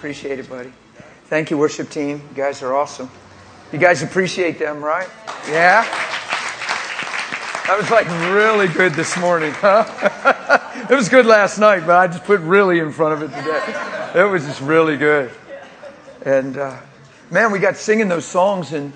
Appreciate it, buddy. Thank you, worship team. You guys are awesome. You guys appreciate them, right? Yeah? That was like really good this morning, huh? It was good last night, but I just put really in front of it today. It was just really good. And man, we got singing those songs, and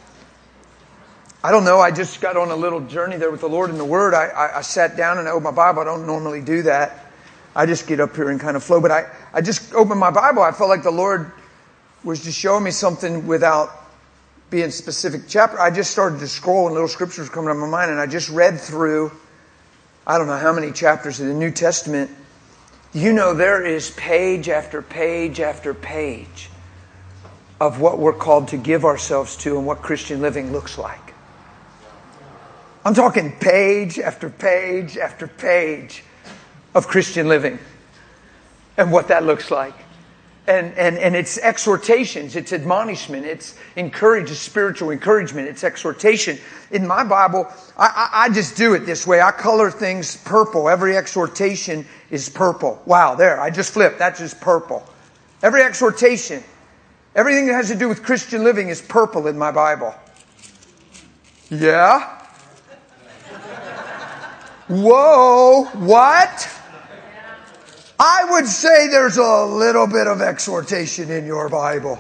I don't know, I just got on a little journey there with the Lord and the Word. I sat down and I opened my Bible. I don't normally do that. I just get up here and kind of flow. But I just opened my Bible. I felt like the Lord was just showing me something without being specific chapter. I just started to scroll and little scriptures were coming up in my mind. And I just read through, I don't know how many chapters of the New Testament. You know, there is page after page after page of what we're called to give ourselves to and what Christian living looks like. I'm talking page after page after page of Christian living and what that looks like. And it's exhortations, it's admonishment, it's it's spiritual encouragement, it's exhortation. In my Bible, I just do it this way. I color things purple. Every exhortation is purple. Wow, there, I just flipped. That's just purple. Every exhortation, everything that has to do with Christian living is purple in my Bible. Yeah? Whoa, what? I would say there's a little bit of exhortation in your Bible.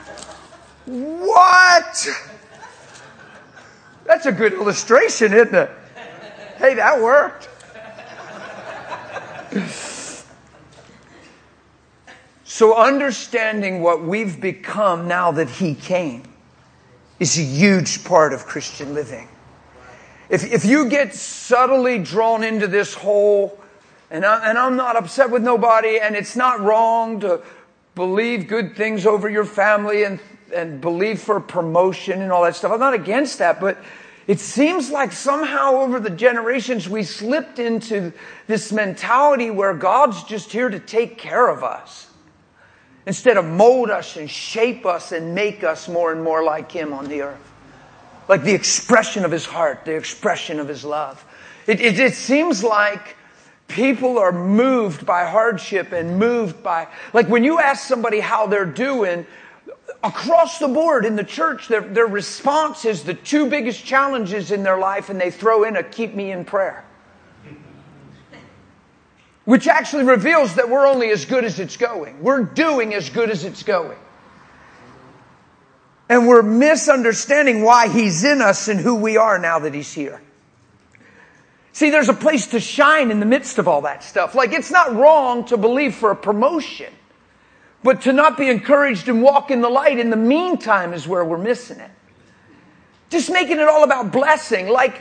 What? That's a good illustration, isn't it? Hey, that worked. So understanding what we've become now that He came is a huge part of Christian living. If you get subtly drawn into this whole, and I'm not upset with nobody, and it's not wrong to believe good things over your family and believe for promotion and all that stuff. I'm not against that, but it seems like somehow over the generations we slipped into this mentality where God's just here to take care of us instead of mold us and shape us and make us more and more like Him on the earth. Like the expression of His heart, the expression of His love. It seems like people are moved by hardship and moved by... Like when you ask somebody how they're doing, across the board in the church, their response is the two biggest challenges in their life, and they throw in a keep me in prayer. Which actually reveals that we're only as good as it's going. We're doing as good as it's going. And we're misunderstanding why He's in us and who we are now that He's here. See, there's a place to shine in the midst of all that stuff. Like, it's not wrong to believe for a promotion, but to not be encouraged and walk in the light in the meantime is where we're missing it. Just making it all about blessing. Like,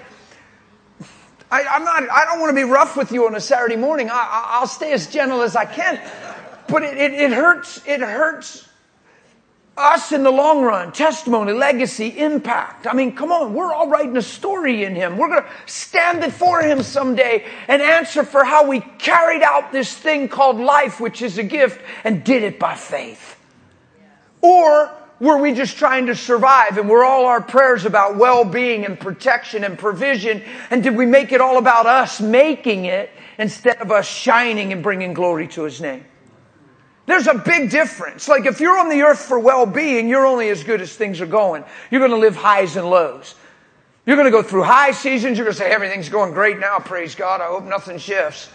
I don't want to be rough with you on a Saturday morning. I'll stay as gentle as I can. But it hurts us in the long run. Testimony, legacy, impact. I mean, come on, we're all writing a story in Him. We're going to stand before Him someday and answer for how we carried out this thing called life, which is a gift, and did it by faith. Or were we just trying to survive, and were all our prayers about well-being and protection and provision, and did we make it all about us making it instead of us shining and bringing glory to His name? There's a big difference. Like if you're on the earth for well-being, you're only as good as things are going. You're going to live highs and lows. You're going to go through high seasons. You're going to say, everything's going great now, praise God. I hope nothing shifts.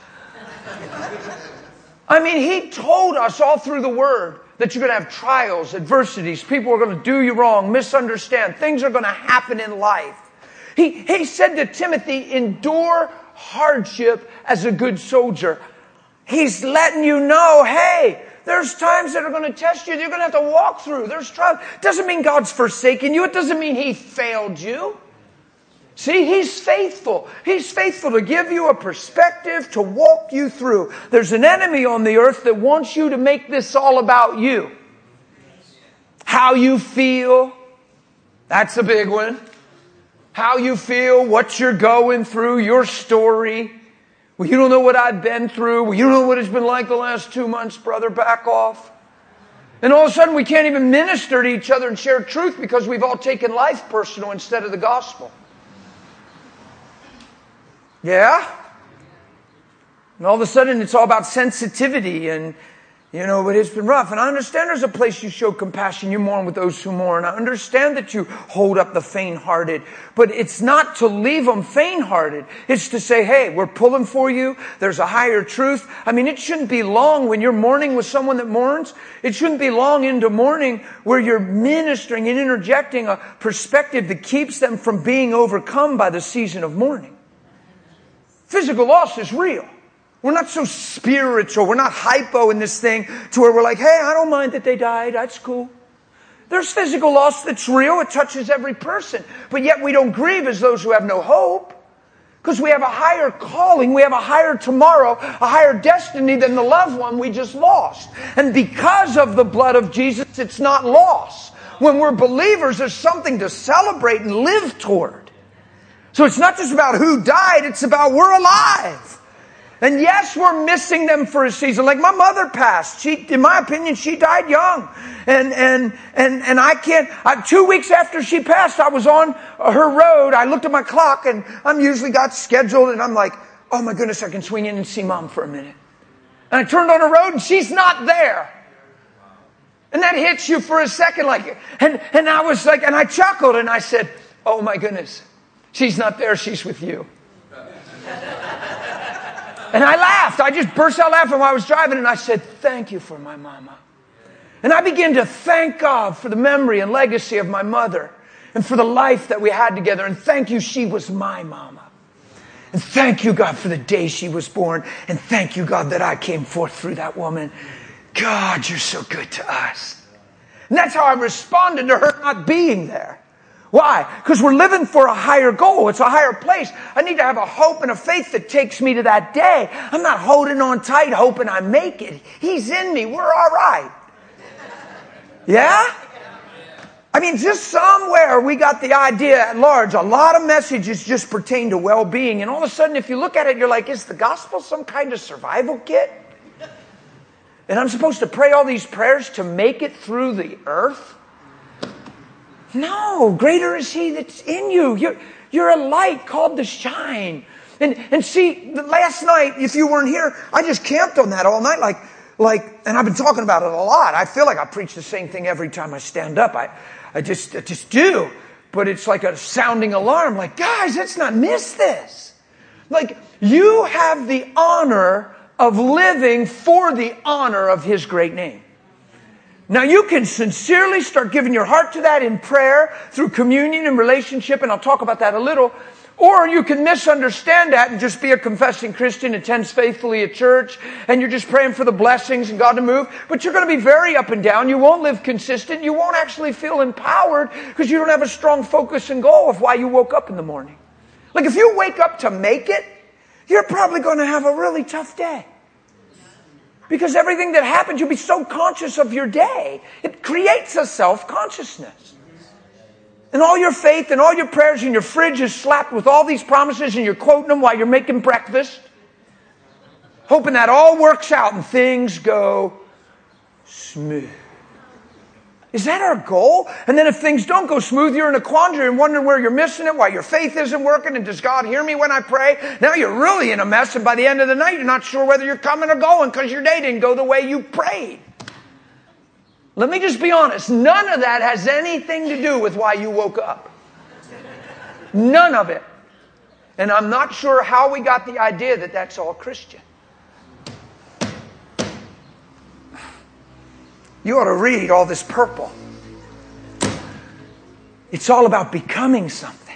I mean, He told us all through the Word that you're going to have trials, adversities. People are going to do you wrong, misunderstand. Things are going to happen in life. He said to Timothy, endure hardship as a good soldier. He's letting you know, hey, there's times that are going to test you. You're going to have to walk through. There's trials. It doesn't mean God's forsaken you. It doesn't mean He failed you. See, He's faithful. He's faithful to give you a perspective, to walk you through. There's an enemy on the earth that wants you to make this all about you. How you feel. That's a big one. How you feel, what you're going through, your story. Well, you don't know what I've been through. Well, you don't know what it's been like the last 2 months, brother. Back off. And all of a sudden, we can't even minister to each other and share truth because we've all taken life personal instead of the gospel. Yeah? And all of a sudden, it's all about sensitivity and You know, but it's been rough. And I understand there's a place you show compassion. You mourn with those who mourn. I understand that you hold up the faint-hearted. But it's not to leave them faint-hearted. It's to say, hey, we're pulling for you. There's a higher truth. I mean, it shouldn't be long when you're mourning with someone that mourns. It shouldn't be long into mourning where you're ministering and interjecting a perspective that keeps them from being overcome by the season of mourning. Physical loss is real. We're not so spiritual. We're not hypo in this thing to where we're like, hey, I don't mind that they died. That's cool. There's physical loss that's real. It touches every person. But yet we don't grieve as those who have no hope. Because we have a higher calling. We have a higher tomorrow, a higher destiny than the loved one we just lost. And because of the blood of Jesus, it's not loss. When we're believers, there's something to celebrate and live toward. So it's not just about who died. It's about we're alive. And yes, we're missing them for a season. Like my mother passed. In my opinion, she died young. And I can't, 2 weeks after she passed, I was on her road. I looked at my clock and I'm usually got scheduled and I'm like, oh my goodness, I can swing in and see Mom for a minute. And I turned on the road and she's not there. And that hits you for a second like, and I was like, and I chuckled and I said, oh my goodness, she's not there. She's with you. And I laughed. I just burst out laughing while I was driving. And I said, thank you for my mama. And I began to thank God for the memory and legacy of my mother. And for the life that we had together. And thank you, she was my mama. And thank you, God, for the day she was born. And thank you, God, that I came forth through that woman. God, you're so good to us. And that's how I responded to her not being there. Why? Because we're living for a higher goal. It's a higher place. I need to have a hope and a faith that takes me to that day. I'm not holding on tight, hoping I make it. He's in me. We're all right. Yeah? I mean, just somewhere we got the idea at large. A lot of messages just pertain to well-being. And all of a sudden, if you look at it, you're like, is the gospel some kind of survival kit? And I'm supposed to pray all these prayers to make it through the earth? No, greater is He that's in you. You're a light called to shine. And see, last night, if you weren't here, I just camped on that all night. And I've been talking about it a lot. I feel like I preach the same thing every time I stand up. I just do. But it's like a sounding alarm. Like, guys, let's not miss this. Like, you have the honor of living for the honor of His great name. Now you can sincerely start giving your heart to that in prayer, through communion and relationship, and I'll talk about that a little. Or you can misunderstand that and just be a confessing Christian, attends faithfully at church, and you're just praying for the blessings and God to move. But you're going to be very up and down. You won't live consistent. You won't actually feel empowered because you don't have a strong focus and goal of why you woke up in the morning. Like if you wake up to make it, you're probably going to have a really tough day. Because everything that happens, you'll be so conscious of your day. It creates a self-consciousness. And all your faith and all your prayers and your fridge is slapped with all these promises and you're quoting them while you're making breakfast. Hoping that all works out and things go smooth. Is that our goal? And then if things don't go smooth, you're in a quandary and wondering where you're missing it, why your faith isn't working, and does God hear me when I pray? Now you're really in a mess, and by the end of the night, you're not sure whether you're coming or going because your day didn't go the way you prayed. Let me just be honest. None of that has anything to do with why you woke up. None of it. And I'm not sure how we got the idea that that's all Christian. You ought to read all this purple. It's all about becoming something.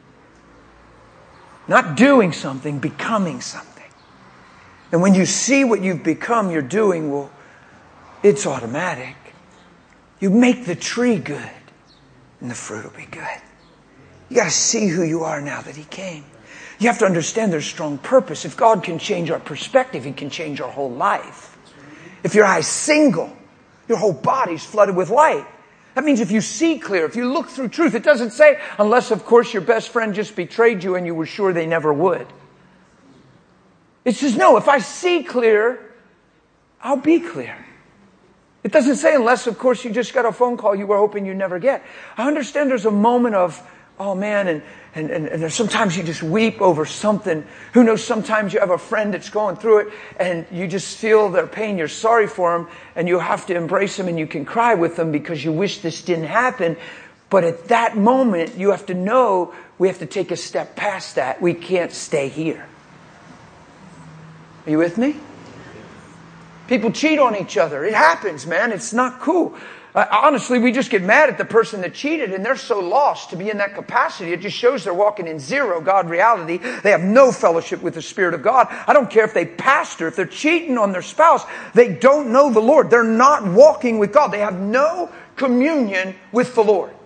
Not doing something, becoming something. And when you see what you've become, you're doing, well, it's automatic. You make the tree good, and the fruit will be good. You got to see who you are now that He came. You have to understand there's strong purpose. If God can change our perspective, He can change our whole life. If your eye's single, your whole body's flooded with light. That means if you see clear, if you look through truth, it doesn't say, unless, of course, your best friend just betrayed you and you were sure they never would. It says, no, if I see clear, I'll be clear. It doesn't say, unless, of course, you just got a phone call you were hoping you'd never get. I understand there's a moment of oh man, and there's sometimes you just weep over something. Who knows, sometimes you have a friend that's going through it and you just feel their pain, you're sorry for them, and you have to embrace them and you can cry with them because you wish this didn't happen. But at that moment, you have to know we have to take a step past that. We can't stay here. Are you with me? People cheat on each other. It happens, man. It's not cool. Honestly, we just get mad at the person that cheated, and they're so lost to be in that capacity. It just shows they're walking in zero God reality. They have no fellowship with the Spirit of God. I don't care if they pastor, if they're cheating on their spouse, they don't know the Lord. They're not walking with God. They have no communion with the Lord.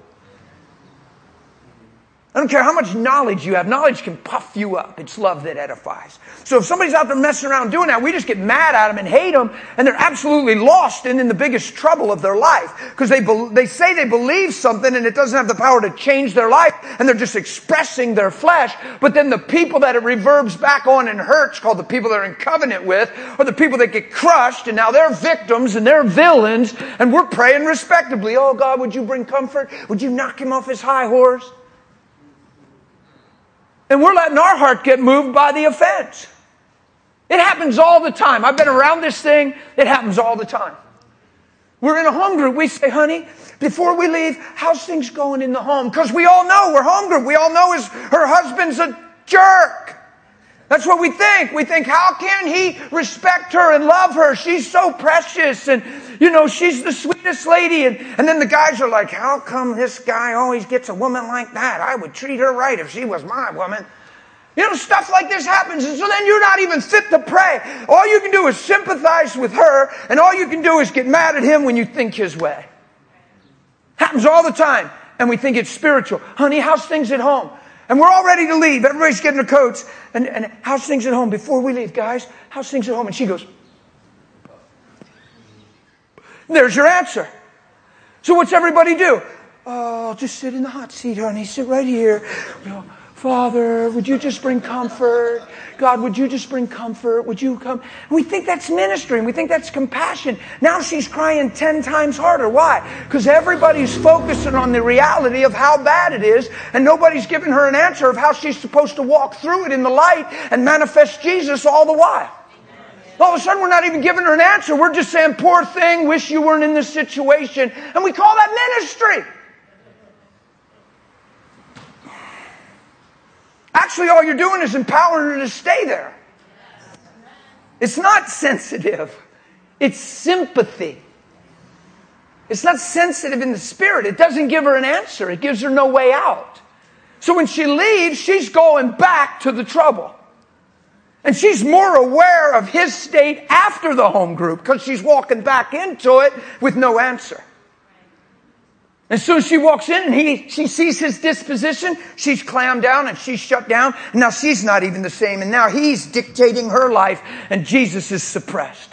I don't care how much knowledge you have. Knowledge can puff you up. It's love that edifies. So if somebody's out there messing around doing that, we just get mad at them and hate them, and they're absolutely lost and in the biggest trouble of their life. Because they say they believe something and it doesn't have the power to change their life, and they're just expressing their flesh. But then the people that it reverbs back on and hurts, called the people they're in covenant with, are the people that get crushed, and now they're victims and they're villains, and we're praying respectably. Oh God, would you bring comfort? Would you knock him off his high horse? And we're letting our heart get moved by the offense. It happens all the time. I've been around this thing. It happens all the time. We're in a home group. We say, honey, before we leave, how's things going in the home? Because we all know we're home group. We all know her husband's a jerk. That's what we think. We think, how can he respect her and love her? She's so precious, and she's the sweetest lady. And then the guys are like, how come this guy always gets a woman like that? I would treat her right if she was my woman. Stuff like this happens, and so then you're not even fit to pray. All you can do is sympathize with her, and all you can do is get mad at him when you think his way. Happens all the time, and we think it's spiritual. Honey, how's things at home? And we're all ready to leave. Everybody's getting their coats. And how's things at home? Before we leave, guys, how's things at home? And she goes, there's your answer. So what's everybody do? Oh, just sit in the hot seat, honey. Sit right here. Father, would you just bring comfort? God, would you just bring comfort? Would you come? We think that's ministering. We think that's compassion. Now she's crying 10 times harder. Why? Because everybody's focusing on the reality of how bad it is, and nobody's giving her an answer of how she's supposed to walk through it in the light and manifest Jesus all the while. All of a sudden, we're not even giving her an answer. We're just saying, poor thing, wish you weren't in this situation. And we call that ministry. Actually, all you're doing is empowering her to stay there. It's not sensitive. It's sympathy. It's not sensitive in the spirit. It doesn't give her an answer. It gives her no way out. So when she leaves, she's going back to the trouble. And she's more aware of his state after the home group because she's walking back into it with no answer. As soon as she walks in and she sees his disposition, she's clammed down and she's shut down. And now she's not even the same. And now he's dictating her life and Jesus is suppressed.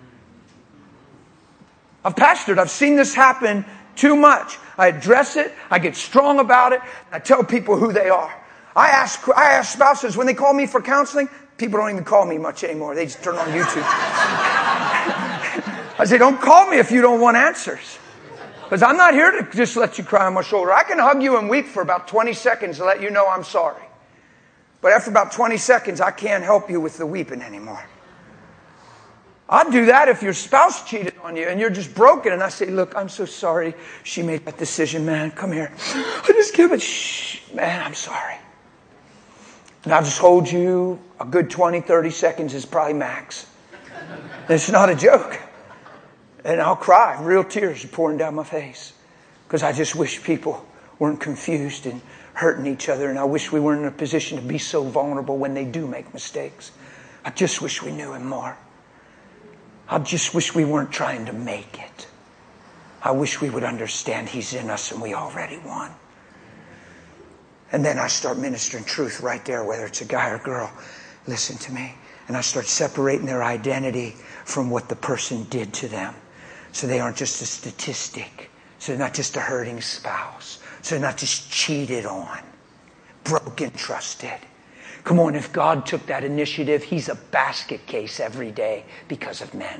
I've pastored. I've seen this happen too much. I address it. I get strong about it. I tell people who they are. I ask spouses when they call me for counseling. People don't even call me much anymore. They just turn on YouTube. I say, don't call me if you don't want answers. Because I'm not here to just let you cry on my shoulder. I can hug you and weep for about 20 seconds to let you know I'm sorry. But after about 20 seconds, I can't help you with the weeping anymore. I'd do that if your spouse cheated on you and you're just broken. And I say, look, I'm so sorry she made that decision, man. Come here. I just give it, shh, man, I'm sorry. And I'll just hold you a good 20, 30 seconds is probably max. It's not a joke. And I'll cry. Real tears are pouring down my face. Because I just wish people weren't confused and hurting each other. And I wish we weren't in a position to be so vulnerable when they do make mistakes. I just wish we knew him more. I just wish we weren't trying to make it. I wish we would understand he's in us and we already won. And then I start ministering truth right there, whether it's a guy or girl. Listen to me. And I start separating their identity from what the person did to them. So they aren't just a statistic. So they're not just a hurting spouse. So they're not just cheated on. Broken, trusted. Come on, if God took that initiative, he's a basket case every day because of men.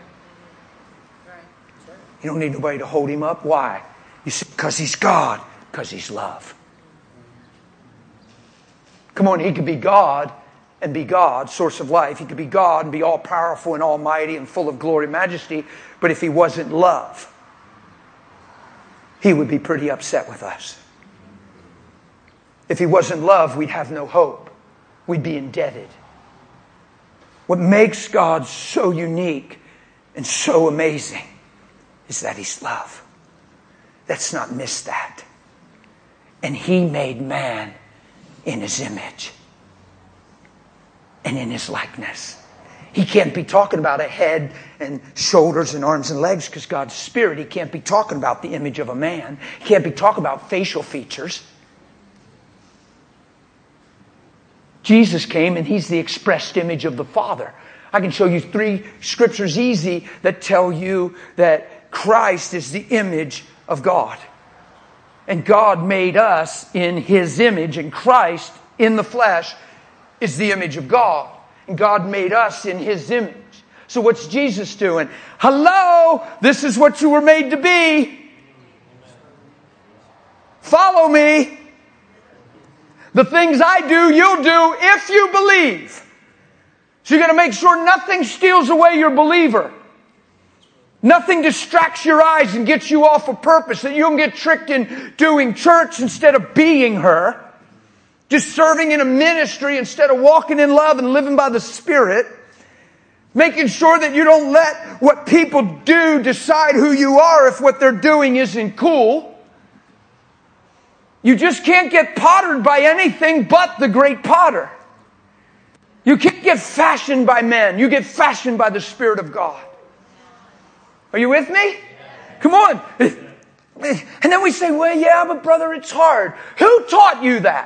You don't need nobody to hold him up. Why? You see, because he's God. Because He's love. Come on, He could be God and be God, source of life. He could be God and be all powerful and almighty and full of glory and majesty. But if He wasn't love, He would be pretty upset with us. If He wasn't love, we'd have no hope. We'd be indebted. What makes God so unique and so amazing is that He's love. Let's not miss that. And He made man in His image and in His likeness. He can't be talking about a head and shoulders and arms and legs because God's Spirit. He can't be talking about the image of a man. He can't be talking about facial features. Jesus came and He's the expressed image of the Father. I can show you 3 scriptures easy that tell you that Christ is the image of God. And God made us in His image, and Christ in the flesh is the image of God. And God made us in His image. So what's Jesus doing? Hello, this is what you were made to be. Follow me. The things I do, you'll do if you believe. So you got to make sure nothing steals away your believer. Nothing distracts your eyes and gets you off of purpose, that you don't get tricked in doing church instead of being her. Just serving in a ministry instead of walking in love and living by the Spirit. Making sure that you don't let what people do decide who you are if what they're doing isn't cool. You just can't get pottered by anything but the great potter. You can't get fashioned by men. You get fashioned by the Spirit of God. Are you with me? Come on. And then we say, well, yeah, but brother, it's hard. Who taught you that?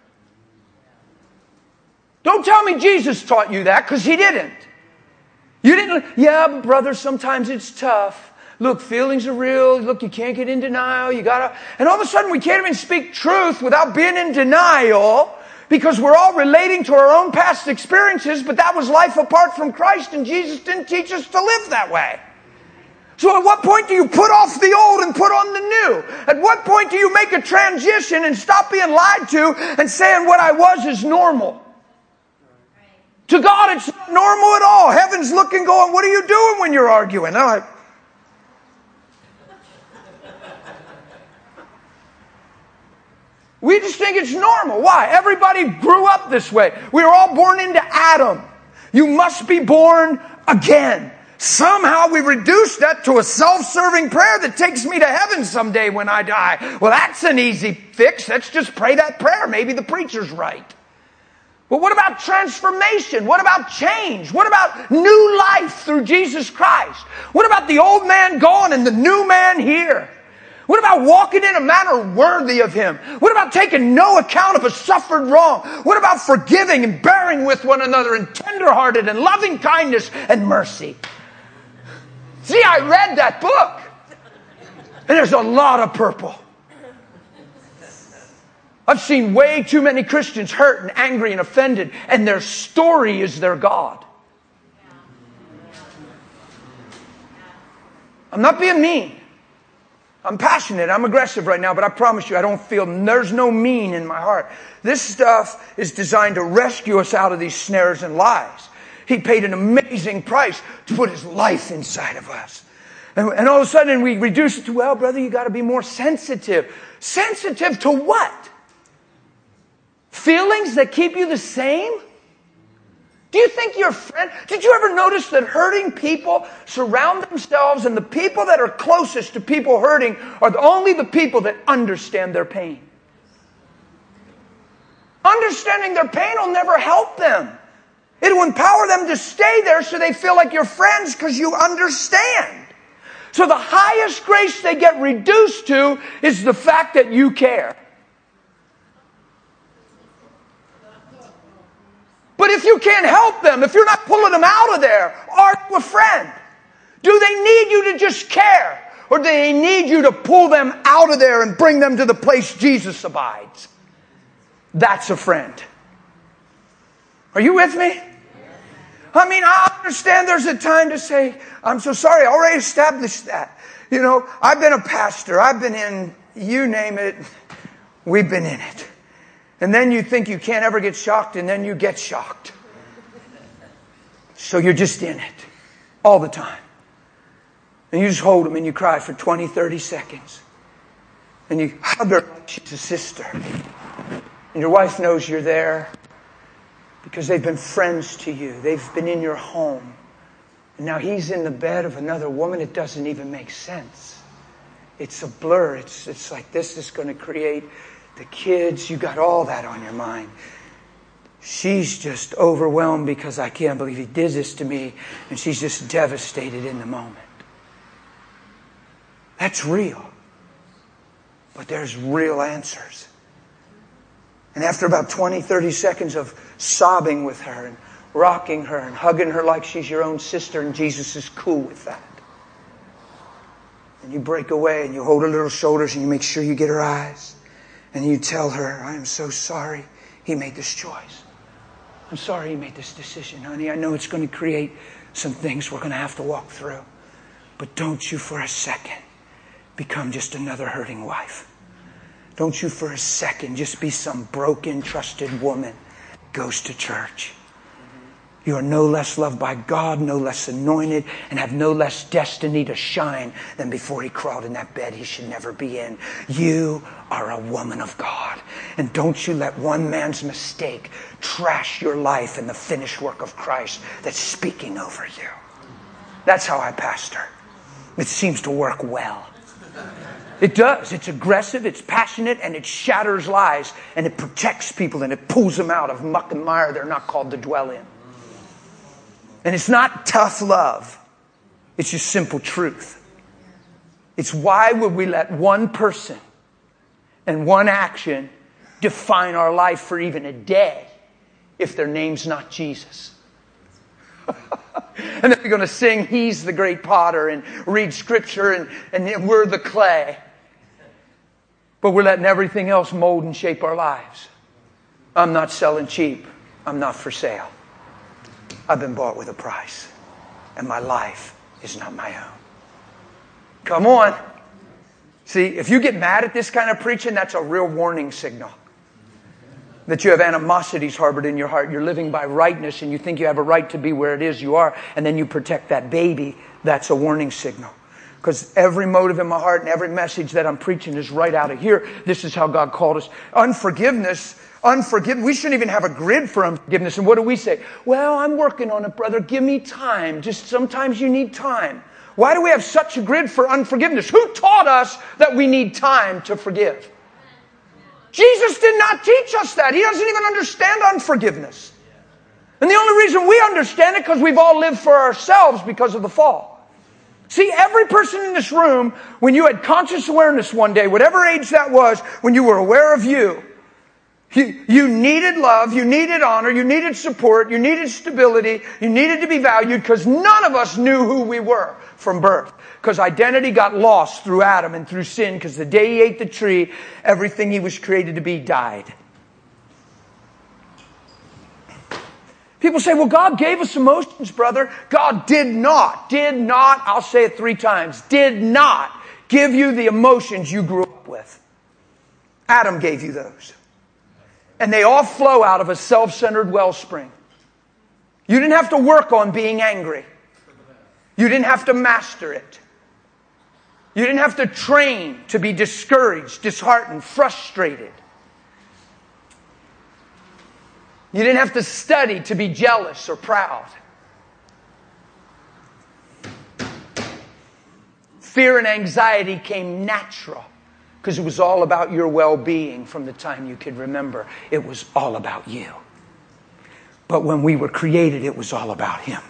Don't tell me Jesus taught you that, because He didn't. You didn't, yeah, but brother, sometimes it's tough. Look, feelings are real. Look, you can't get in denial. And all of a sudden we can't even speak truth without being in denial, because we're all relating to our own past experiences, but that was life apart from Christ, and Jesus didn't teach us to live that way. So at what point do you put off the old and put on the new? At what point do you make a transition and stop being lied to and saying what I was is normal? To God, it's not normal at all. Heaven's looking, going, what are you doing when you're arguing? We just think it's normal. Why? Everybody grew up this way. We were all born into Adam. You must be born again. Somehow we reduced that to a self-serving prayer that takes me to heaven someday when I die. Well, that's an easy fix. Let's just pray that prayer. Maybe the preacher's right. But what about transformation? What about change? What about new life through Jesus Christ? What about the old man gone and the new man here? What about walking in a manner worthy of Him? What about taking no account of a suffered wrong? What about forgiving and bearing with one another and tenderhearted and loving kindness and mercy? See, I read that book. And there's a lot of purple. I've seen way too many Christians hurt and angry and offended, and their story is their God. I'm not being mean. I'm passionate. I'm aggressive right now, but I promise you, I don't feel, there's no mean in my heart. This stuff is designed to rescue us out of these snares and lies. He paid an amazing price to put His life inside of us. And all of a sudden we reduce it to, well, brother, you got to be more sensitive. Sensitive to what? Feelings that keep you the same? Do you think your friend... Did you ever notice that hurting people surround themselves, and the people that are closest to people hurting are only the people that understand their pain? Understanding their pain will never help them. It will empower them to stay there so they feel like you're friends because you understand. So the highest grace they get reduced to is the fact that you care. But if you can't help them, if you're not pulling them out of there, are you a friend? Do they need you to just care? Or do they need you to pull them out of there and bring them to the place Jesus abides? That's a friend. Are you with me? I mean, I understand there's a time to say, I'm so sorry, I already established that. You know, I've been a pastor. I've been in, you name it. We've been in it. And then you think you can't ever get shocked, and then you get shocked. So you're just in it all the time. And you just hold them and you cry for 20, 30 seconds. And you hug her like she's a sister. And your wife knows you're there because they've been friends to you. They've been in your home. And now he's in the bed of another woman. It doesn't even make sense. It's a blur. It's like this is going to create the kids. You got all that on your mind. She's just overwhelmed because I can't believe he did this to me. And she's just devastated in the moment. That's real. But there's real answers. And after about 20, 30 seconds of sobbing with her and rocking her and hugging her like she's your own sister, and Jesus is cool with that. And you break away and you hold her little shoulders and you make sure you get her eyes. And you tell her, I am so sorry he made this choice. I'm sorry he made this decision, honey. I know it's going to create some things we're going to have to walk through. But don't you for a second become just another hurting wife. Don't you for a second just be some broken, trusted woman who goes to church. You are no less loved by God, no less anointed, and have no less destiny to shine than before he crawled in that bed he should never be in. You are a woman of God. And don't you let one man's mistake trash your life and the finished work of Christ that's speaking over you. That's how I pastor. It seems to work well. It does. It's aggressive, it's passionate, and it shatters lies, and it protects people, and it pulls them out of muck and mire they're not called to dwell in. And it's not tough love. It's just simple truth. It's why would we let one person and one action define our life for even a day if their name's not Jesus? And then we're going to sing He's the Great Potter and read Scripture and we're the clay. But we're letting everything else mold and shape our lives. I'm not selling cheap. I'm not for sale. I've been bought with a price. And my life is not my own. Come on. See, if you get mad at this kind of preaching, that's a real warning signal. That you have animosities harbored in your heart. You're living by rightness and you think you have a right to be where it is you are. And then you protect that baby. That's a warning signal. Because every motive in my heart and every message that I'm preaching is right out of here. This is how God called us. Unforgiveness. We shouldn't even have a grid for unforgiveness. And what do we say? Well, I'm working on it, brother. Give me time. Just sometimes you need time. Why do we have such a grid for unforgiveness? Who taught us that we need time to forgive? Jesus did not teach us that. He doesn't even understand unforgiveness. And the only reason we understand it because we've all lived for ourselves because of the fall. See, every person in this room, when you had conscious awareness one day, whatever age that was, when you were aware of you needed love, you needed honor, you needed support, you needed stability, you needed to be valued because none of us knew who we were from birth. Because identity got lost through Adam and through sin because the day he ate the tree, everything he was created to be died. People say, well, God gave us emotions, brother. God did not, I'll say it 3 times, did not give you the emotions you grew up with. Adam gave you those. And they all flow out of a self-centered wellspring. You didn't have to work on being angry. You didn't have to master it. You didn't have to train to be discouraged, disheartened, frustrated. You didn't have to study to be jealous or proud. Fear and anxiety came natural because it was all about your well-being from the time you could remember. It was all about you. But when we were created, it was all about Him.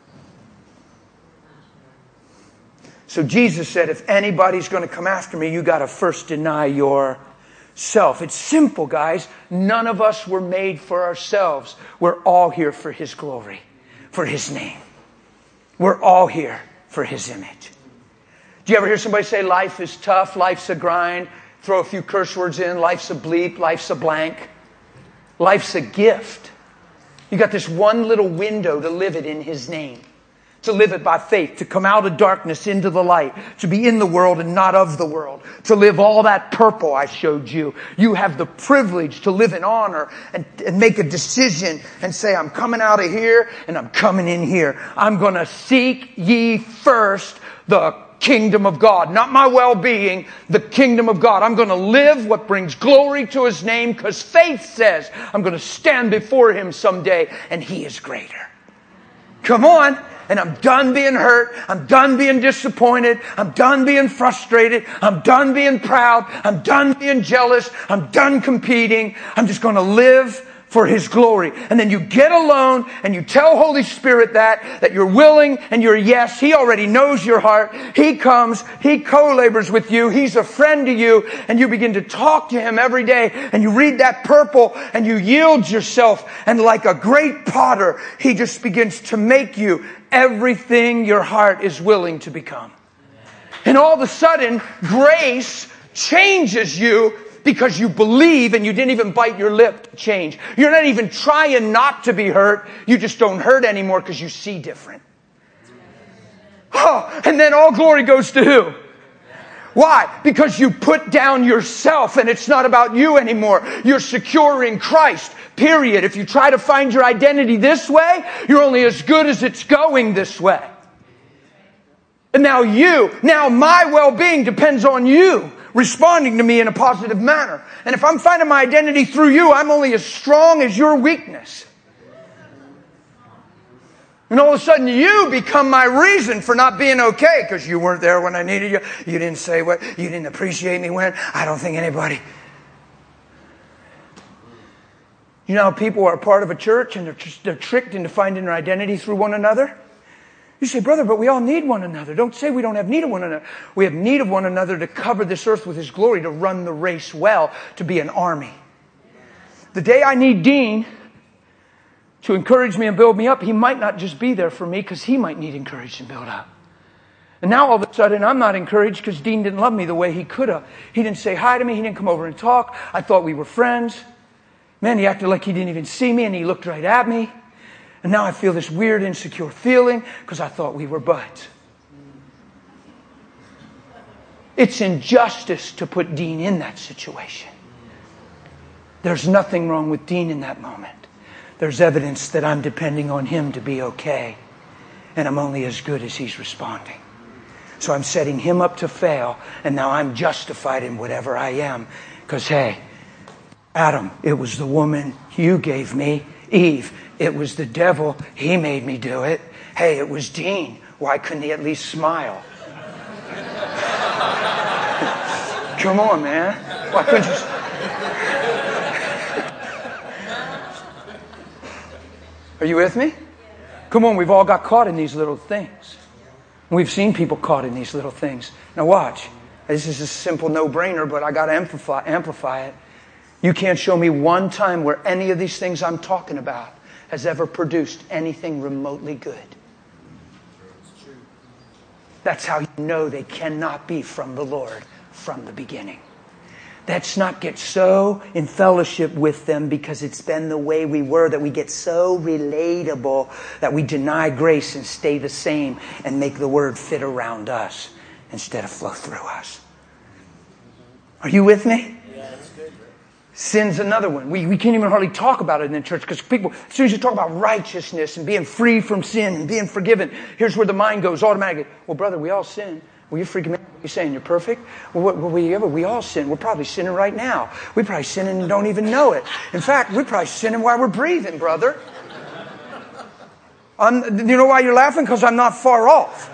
So Jesus said, if anybody's going to come after me, you got to first deny yourself. It's simple, guys. None of us were made for ourselves. We're all here for His glory, for His name. We're all here for His image. Do you ever hear somebody say life is tough, life's a grind? Throw a few curse words in. Life's a bleep, life's a blank. Life's a gift. You got this one little window to live it in His name. to live it by faith, to come out of darkness into the light, to be in the world and not of the world, to live all that purple I showed you. You have the privilege to live in honor and make a decision and say, I'm coming out of here and I'm coming in here. I'm going to seek ye first the kingdom of God, not my well-being, the kingdom of God. I'm going to live what brings glory to His name because faith says I'm going to stand before Him someday and He is greater. Come on. And I'm done being hurt. I'm done being disappointed. I'm done being frustrated. I'm done being proud. I'm done being jealous. I'm done competing. I'm just going to live for His glory. And then you get alone and you tell Holy Spirit that you're willing and you're yes. He already knows your heart. He comes. He co-labors with you. He's a friend to you. And you begin to talk to Him every day. And you read that purple and you yield yourself. And like a great potter, He just begins to make you everything your heart is willing to become. And all of a sudden, grace changes you because you believe and you didn't even bite your lip to change. You're not even trying not to be hurt. You just don't hurt anymore because you see different. Oh, and then all glory goes to who? Why? Because you put down yourself and it's not about you anymore. You're secure in Christ. Period. If you try to find your identity this way, you're only as good as it's going this way. And now my well-being depends on you responding to me in a positive manner. And if I'm finding my identity through you, I'm only as strong as your weakness. And all of a sudden you become my reason for not being okay because you weren't there when I needed you. You didn't say what, you didn't appreciate me when. I don't think anybody. You know how people are part of a church and they're tricked into finding their identity through one another? You say, brother, but we all need one another. Don't say we don't have need of one another. We have need of one another to cover this earth with His glory, to run the race well, to be an army. The day I need Dean to encourage me and build me up, he might not just be there for me because he might need encouraged and built up. And now all of a sudden I'm not encouraged because Dean didn't love me the way he could have. He didn't say hi to me. He didn't come over and talk. I thought we were friends. Man, he acted like he didn't even see me and he looked right at me. And now I feel this weird, insecure feeling because I thought we were buds. It's injustice to put Dean in that situation. There's nothing wrong with Dean in that moment. There's evidence that I'm depending on him to be okay. And I'm only as good as he's responding. So I'm setting him up to fail. And now I'm justified in whatever I am. Because, hey, Adam, it was the woman you gave me. Eve, it was the devil. He made me do it. Hey, it was Dean. Why couldn't he at least smile? Come on, man. Why couldn't you... Are you with me? Come on, we've all got caught in these little things. We've seen people caught in these little things. Now watch. This is a simple no-brainer, but I got to amplify it. You can't show me one time where any of these things I'm talking about has ever produced anything remotely good. That's how you know they cannot be from the Lord from the beginning. Let's not get so in fellowship with them because it's been the way we were that we get so relatable that we deny grace and stay the same and make the word fit around us instead of flow through us. Are you with me? Yeah, that's good. Sin's another one. We can't even hardly talk about it in the church because people, as soon as you talk about righteousness and being free from sin and being forgiven, here's where the mind goes automatically. Well, brother, we all sin. Well, you're freaking me out. You're saying you're perfect? Well, we all sin. We're probably sinning right now. We're probably sinning and don't even know it. In fact, we're probably sinning while we're breathing, brother. You know why you're laughing? Because I'm not far off.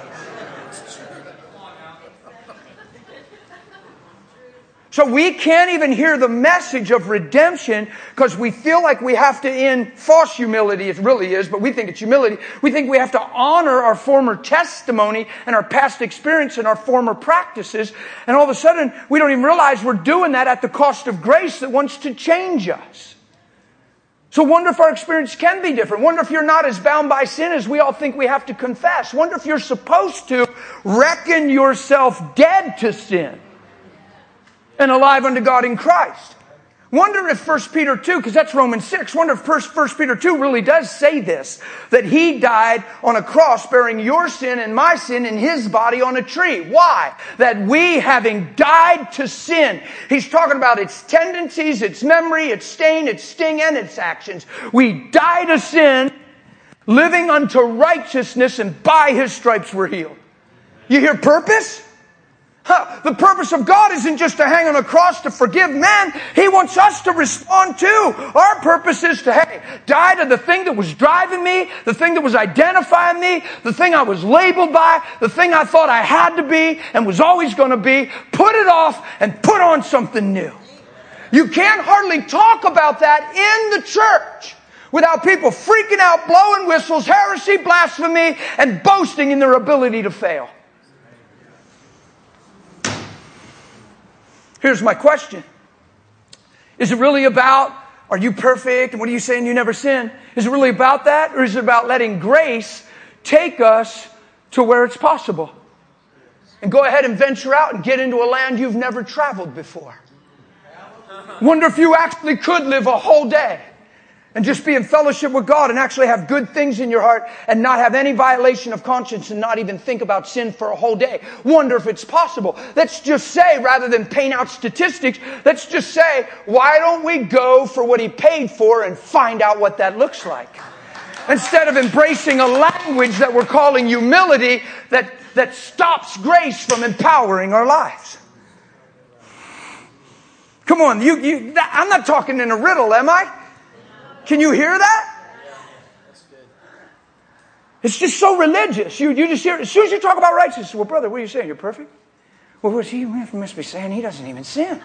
So we can't even hear the message of redemption because we feel like we have to, in false humility, it really is, but we think it's humility. We think we have to honor our former testimony and our past experience and our former practices. And all of a sudden, we don't even realize we're doing that at the cost of grace that wants to change us. So wonder if our experience can be different. Wonder if you're not as bound by sin as we all think we have to confess. Wonder if you're supposed to reckon yourself dead to sin and alive unto God in Christ. Wonder if 1 Peter 2, because that's Romans 6, wonder if 1 Peter 2 really does say this, that He died on a cross bearing your sin and my sin in His body on a tree. Why? That we, having died to sin, He's talking about its tendencies, its memory, its stain, its sting, and its actions. We die to sin, living unto righteousness, and by His stripes we're healed. You hear purpose? The purpose of God isn't just to hang on a cross to forgive men. He wants us to respond too. Our purpose is to, die to the thing that was driving me, the thing that was identifying me, the thing I was labeled by, the thing I thought I had to be and was always going to be. Put it off and put on something new. You can't hardly talk about that in the church without people freaking out, blowing whistles, heresy, blasphemy, and boasting in their ability to fail. Here's my question. Is it really about, are you perfect? And what are you saying, you never sin? Is it really about that? Or is it about letting grace take us to where it's possible? And go ahead and venture out and get into a land you've never traveled before. Wonder if you actually could live a whole day and just be in fellowship with God and actually have good things in your heart and not have any violation of conscience and not even think about sin for a whole day. Wonder if it's possible. Let's just say, rather than paint out statistics, let's just say, why don't we go for what He paid for and find out what that looks like? Instead of embracing a language that we're calling humility that stops grace from empowering our lives. Come on, I'm not talking in a riddle, am I? Can you hear that? It's just so religious. You just hear it. As soon as you talk about righteousness, well, brother, what are you saying? You're perfect? Well, what's he must be saying? He doesn't even sin.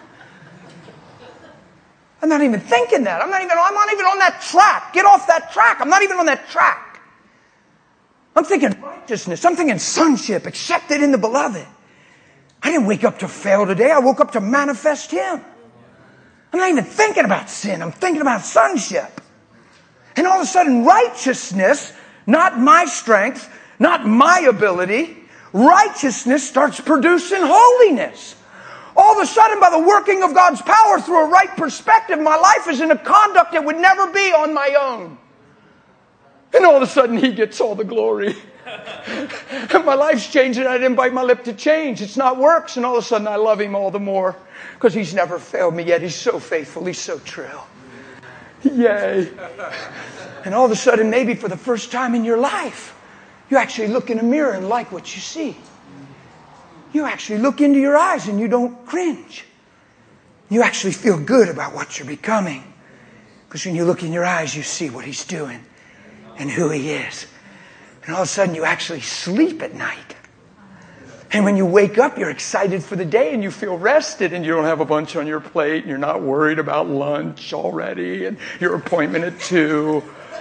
I'm not even thinking that. I'm not even on that track. Get off that track. I'm not even on that track. I'm thinking righteousness. I'm thinking sonship, accepted in the beloved. I didn't wake up to fail today. I woke up to manifest Him. I'm not even thinking about sin. I'm thinking about sonship. And all of a sudden, righteousness, not my strength, not my ability, righteousness starts producing holiness. All of a sudden, by the working of God's power through a right perspective, my life is in a conduct that would never be on my own. And all of a sudden, He gets all the glory. And my life's changing. I didn't bite my lip to change. It's not works. And all of a sudden, I love Him all the more because He's never failed me yet. He's so faithful. He's so true. Yay. And all of a sudden, maybe for the first time in your life, you actually look in a mirror and like what you see. You actually look into your eyes and you don't cringe. You actually feel good about what you're becoming. Because when you look in your eyes, you see what He's doing and who He is. And all of a sudden, you actually sleep at night. And when you wake up, you're excited for the day and you feel rested and you don't have a bunch on your plate and you're not worried about lunch already and your appointment at 2.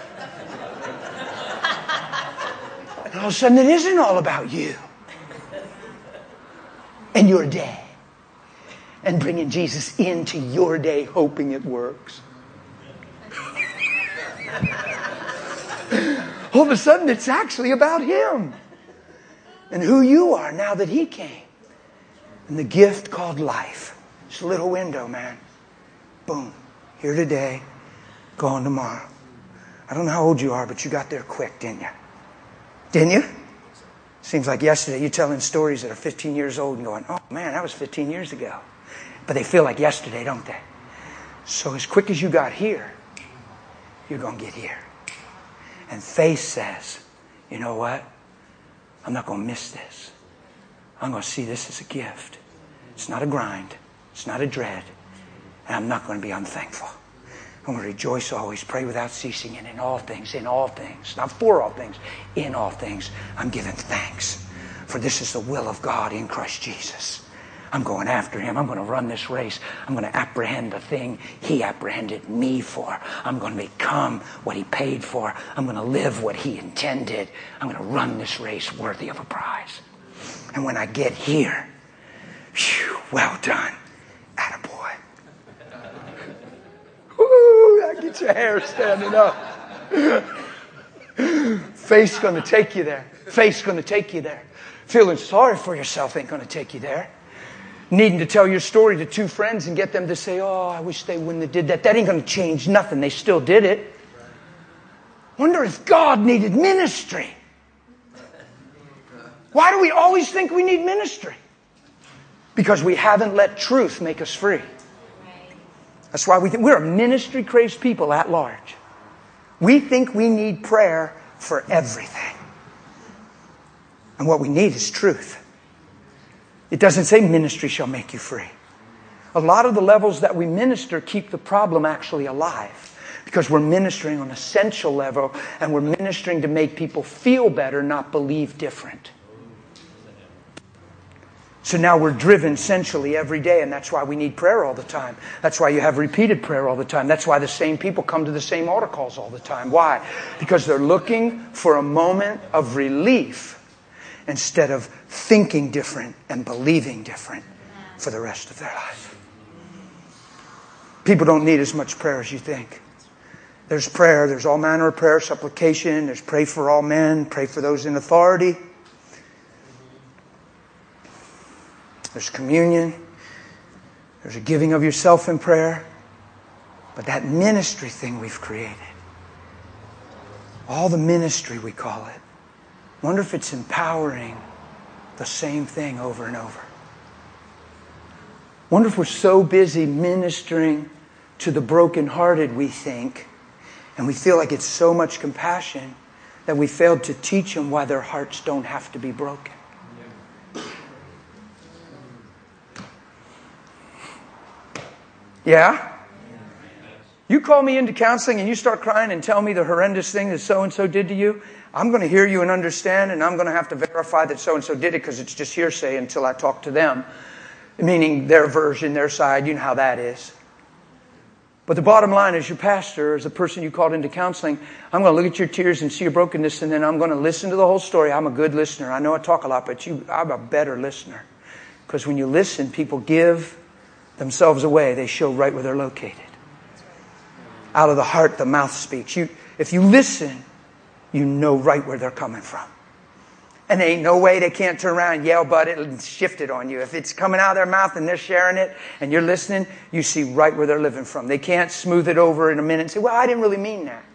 And all of a sudden, it isn't all about you and your day and bringing Jesus into your day, hoping it works. All of a sudden, it's actually about Him and who you are now that He came. And the gift called life. It's a little window, man. Boom. Here today, gone tomorrow. I don't know how old you are, but you got there quick, didn't you? Didn't you? Seems like yesterday you're telling stories that are 15 years old and going, oh man, that was 15 years ago. But they feel like yesterday, don't they? So as quick as you got here, you're going to get here. And faith says, you know what? I'm not going to miss this. I'm going to see this as a gift. It's not a grind. It's not a dread. And I'm not going to be unthankful. I'm going to rejoice always, pray without ceasing, and in all things, not for all things, in all things, I'm giving thanks. For this is the will of God in Christ Jesus. I'm going after Him. I'm going to run this race. I'm going to apprehend the thing He apprehended me for. I'm going to become what He paid for. I'm going to live what He intended. I'm going to run this race worthy of a prize. And when I get here, whew, well done, attaboy. Woo, that gets your hair standing up. Faith's going to take you there. Faith's going to take you there. Feeling sorry for yourself ain't going to take you there. Needing to tell your story to two friends and get them to say, oh, I wish they wouldn't have did that. That ain't going to change nothing. They still did it. Wonder if God needed ministry. Why do we always think we need ministry? Because we haven't let truth make us free. That's why we think we're a ministry-crazed people at large. We think we need prayer for everything. And what we need is truth. It doesn't say ministry shall make you free. A lot of the levels that we minister keep the problem actually alive. Because we're ministering on an essential level and we're ministering to make people feel better, not believe different. So now we're driven essentially every day, and that's why we need prayer all the time. That's why you have repeated prayer all the time. That's why the same people come to the same altar calls all the time. Why? Because they're looking for a moment of relief instead of thinking different and believing different for the rest of their life. People don't need as much prayer as you think. There's prayer. There's all manner of prayer, supplication. There's pray for all men. Pray for those in authority. There's communion. There's a giving of yourself in prayer. But that ministry thing we've created, all the ministry we call it, wonder if it's empowering the same thing over and over. Wonder if we're so busy ministering to the brokenhearted, we think, and we feel like it's so much compassion that we failed to teach them why their hearts don't have to be broken. Yeah? You call me into counseling and you start crying and tell me the horrendous thing that so-and-so did to you, I'm going to hear you and understand, and I'm going to have to verify that so-and-so did it because it's just hearsay until I talk to them. Meaning their version, their side, you know how that is. But the bottom line is, your pastor, as the person you called into counseling, I'm going to look at your tears and see your brokenness, and then I'm going to listen to the whole story. I'm a good listener. I know I talk a lot, but I'm a better listener. Because when you listen, people give themselves away. They show right where they're located. Out of the heart, the mouth speaks. If you listen, you know right where they're coming from. And there ain't no way they can't turn around and yell, but it'll shift it on you. If it's coming out of their mouth and they're sharing it and you're listening, you see right where they're living from. They can't smooth it over in a minute and say, well, I didn't really mean that.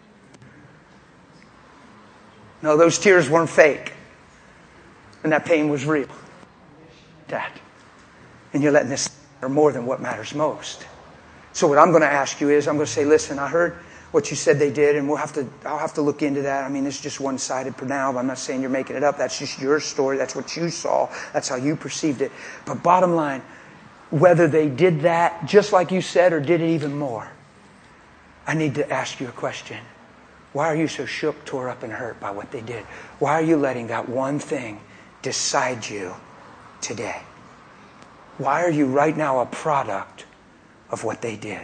No, those tears weren't fake. And that pain was real. That. And you're letting this matter more than what matters most. So what I'm going to ask you is, I'm going to say, listen, I heard what you said they did, and I'll have to look into that. I mean, it's just one-sided for now. I'm not saying you're making it up. That's just your story. That's what you saw. That's how you perceived it. But bottom line, whether they did that just like you said or did it even more, I need to ask you a question. Why are you so shook, tore up, and hurt by what they did? Why are you letting that one thing decide you today? Why are you right now a product of what they did?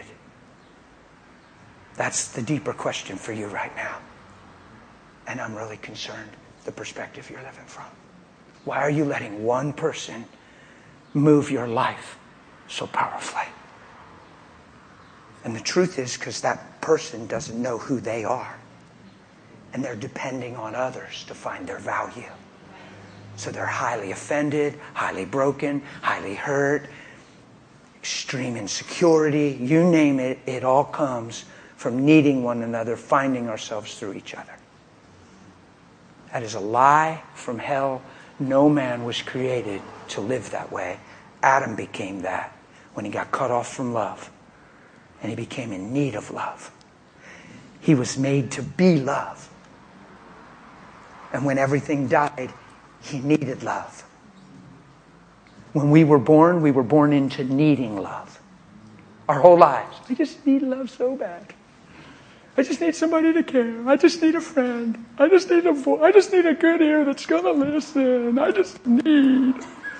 That's the deeper question for you right now. And I'm really concerned the perspective you're living from. Why are you letting one person move your life so powerfully? And the truth is because that person doesn't know who they are. And they're depending on others to find their value. So they're highly offended, highly broken, highly hurt, extreme insecurity, you name it, it all comes from needing one another, finding ourselves through each other. That is a lie from hell. No man was created to live that way. Adam became that when he got cut off from love. And he became in need of love. He was made to be love. And when everything died, he needed love. When we were born into needing love. Our whole lives. I just need love so bad. I just need somebody to care. I just need a friend. I just need a good ear that's going to listen. I just need.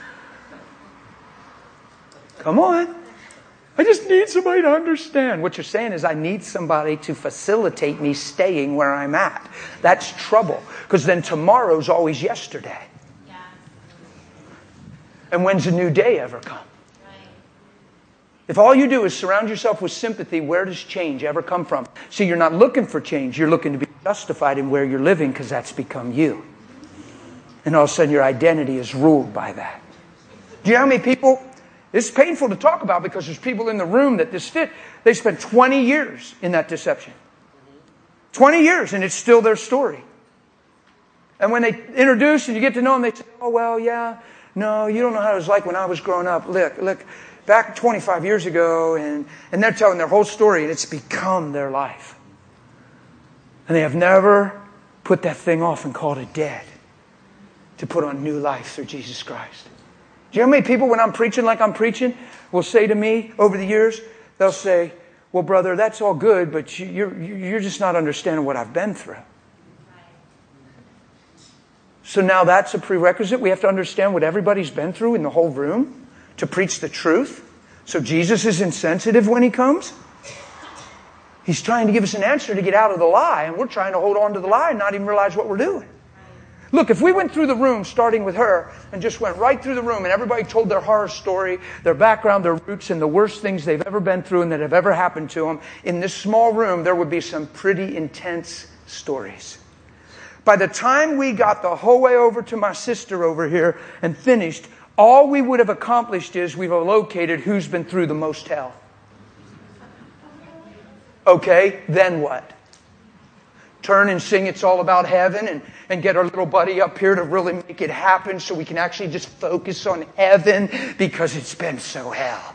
Come on. I just need somebody to understand. What you're saying is I need somebody to facilitate me staying where I'm at. That's trouble. Because then tomorrow's always yesterday. Yeah. And when's a new day ever come? If all you do is surround yourself with sympathy, where does change ever come from? See, you're not looking for change. You're looking to be justified in where you're living because that's become you. And all of a sudden your identity is ruled by that. Do you know how many people, It's painful to talk about because there's people in the room that this fit. They spent 20 years in that deception. 20 years, and it's still their story. And when they introduce and you get to know them, they say, oh, well, yeah, no, you don't know how it was like when I was growing up. Look, back 25 years ago, and they're telling their whole story, and it's become their life. And they have never put that thing off and called it dead to put on new life through Jesus Christ. Do you know how many people, when I'm preaching like I'm preaching, will say to me over the years, they'll say, well, brother, that's all good, but you're just not understanding what I've been through. So now that's a prerequisite. We have to understand what everybody's been through in the whole room to preach the truth. So Jesus is insensitive when He comes. He's trying to give us an answer to get out of the lie, and we're trying to hold on to the lie and not even realize what we're doing. Look, if we went through the room, starting with her, and just went right through the room, and everybody told their horror story, their background, their roots, and the worst things they've ever been through and that have ever happened to them, in this small room, there would be some pretty intense stories. By the time we got the whole way over to my sister over here and finished, all we would have accomplished is we've located who's been through the most hell. Okay, then what? Turn and sing It's All About Heaven and get our little buddy up here to really make it happen so we can actually just focus on heaven because it's been so hell.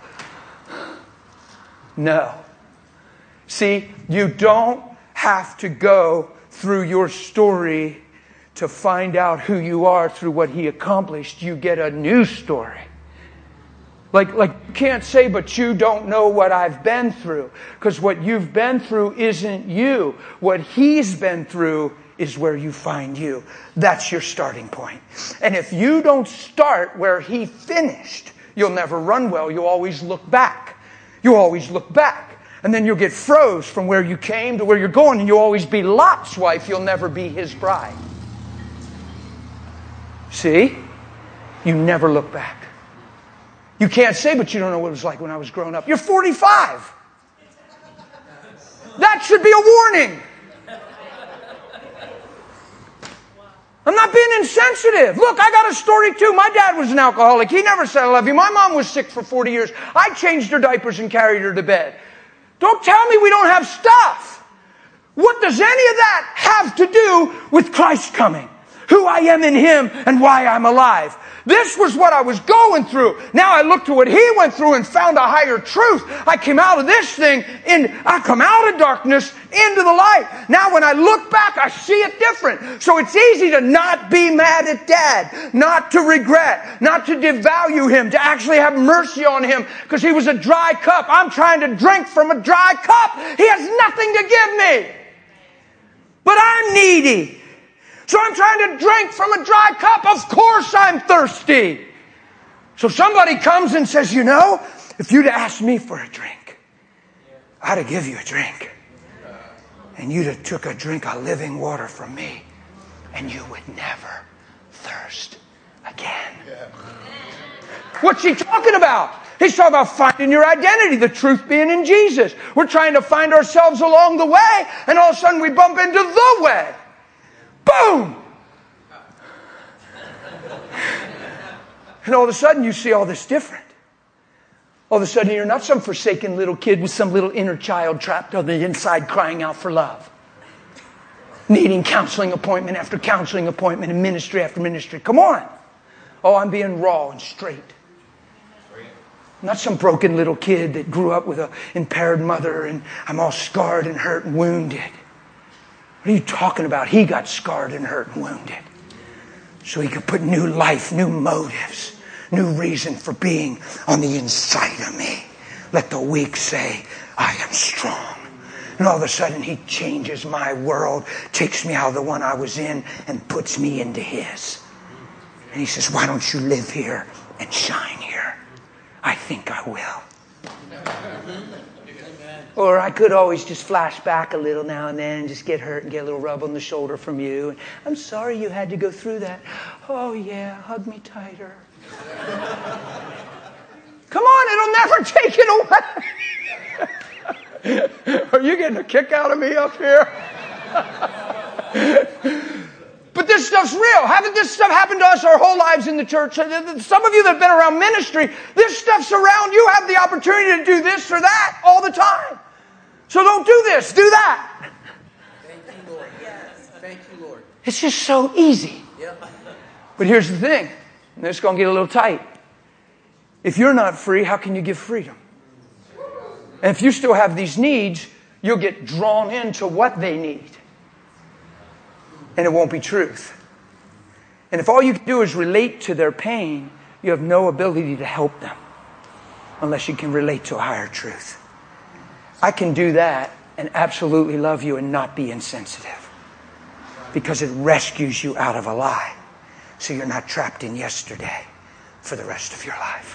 No. See, you don't have to go through your story to find out who you are through what He accomplished. You get a new story. Like you can't say, but you don't know what I've been through. Because what you've been through isn't you. What He's been through is where you find you. That's your starting point. And if you don't start where He finished, you'll never run well. You'll always look back. You'll always look back. And then you'll get froze from where you came to where you're going. And you'll always be Lot's wife. You'll never be his bride. See? You never look back. You can't say, but you don't know what it was like when I was growing up. You're 45. That should be a warning. I'm not being insensitive. Look, I got a story too. My dad was an alcoholic. He never said I love you. My mom was sick for 40 years. I changed her diapers and carried her to bed. Don't tell me we don't have stuff. What does any of that have to do with Christ coming? Who I am in Him and why I'm alive. This was what I was going through. Now I look to what He went through and found a higher truth. I came out of this thing, I come out of darkness into the light. Now when I look back, I see it different. So it's easy to not be mad at Dad, not to regret, not to devalue him, to actually have mercy on him because he was a dry cup. I'm trying to drink from a dry cup. He has nothing to give me. But I'm needy. So I'm trying to drink from a dry cup. Of course I'm thirsty. So somebody comes and says, you know, if you'd asked me for a drink, I'd have given you a drink. And you'd have took a drink of living water from me. And you would never thirst again. What's he talking about? He's talking about finding your identity, the truth being in Jesus. We're trying to find ourselves along the way, and all of a sudden we bump into the way. Boom! And all of a sudden you see all this different. All of a sudden you're not some forsaken little kid with some little inner child trapped on the inside crying out for love. Needing counseling appointment after counseling appointment and ministry after ministry. Come on! Oh, I'm being raw and straight. Not some broken little kid that grew up with an impaired mother and I'm all scarred and hurt and wounded. What are you talking about? He got scarred and hurt and wounded. So he could put new life, new motives, new reason for being on the inside of me. Let the weak say, I am strong. And all of a sudden he changes my world, takes me out of the one I was in and puts me into his. And he says, why don't you live here and shine here? I think I will. Or I could always just flash back a little now and then and just get hurt and get a little rub on the shoulder from you. And I'm sorry you had to go through that. Oh yeah, hug me tighter. Come on, it'll never take it away. Are you getting a kick out of me up here? But this stuff's real. Haven't this stuff happened to us our whole lives in the church? Some of you that have been around ministry, this stuff's around. You have the opportunity to do this or that all the time. So don't do this, do that. Thank you, Lord. Yes. Thank you, Lord. It's just so easy. Yep. But here's the thing, and this is going to get a little tight. If you're not free, how can you give freedom? And if you still have these needs, you'll get drawn into what they need. And it won't be truth. And if all you can do is relate to their pain, you have no ability to help them unless you can relate to a higher truth. I can do that and absolutely love you and not be insensitive because it rescues you out of a lie so you're not trapped in yesterday for the rest of your life.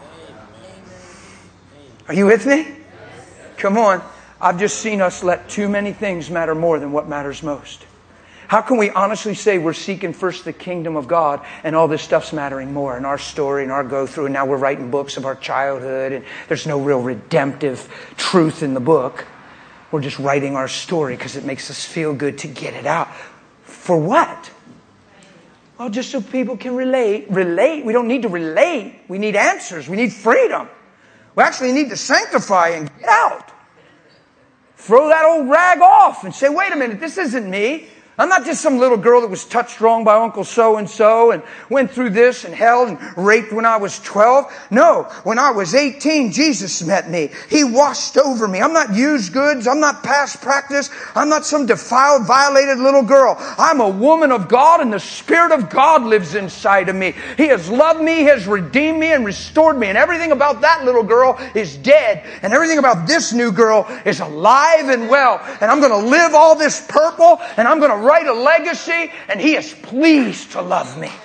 Are you with me? Come on. I've just seen us let too many things matter more than what matters most. How can we honestly say we're seeking first the kingdom of God and all this stuff's mattering more in our story and our go through, and now we're writing books of our childhood and there's no real redemptive truth in the book. We're just writing our story because it makes us feel good to get it out. For what? Well, just so people can relate. Relate? We don't need to relate. We need answers. We need freedom. We actually need to sanctify and get out. Throw that old rag off and say, wait a minute, this isn't me. I'm not just some little girl that was touched wrong by Uncle so-and-so and went through this and hell and raped when I was 12. No, when I was 18, Jesus met me. He washed over me. I'm not used goods. I'm not past practice. I'm not some defiled, violated little girl. I'm a woman of God, and the Spirit of God lives inside of me. He has loved me, He has redeemed me and restored me. And everything about that little girl is dead. And everything about this new girl is alive and well. And I'm going to live all this purple, and I'm going to write a legacy, and He is pleased to love me.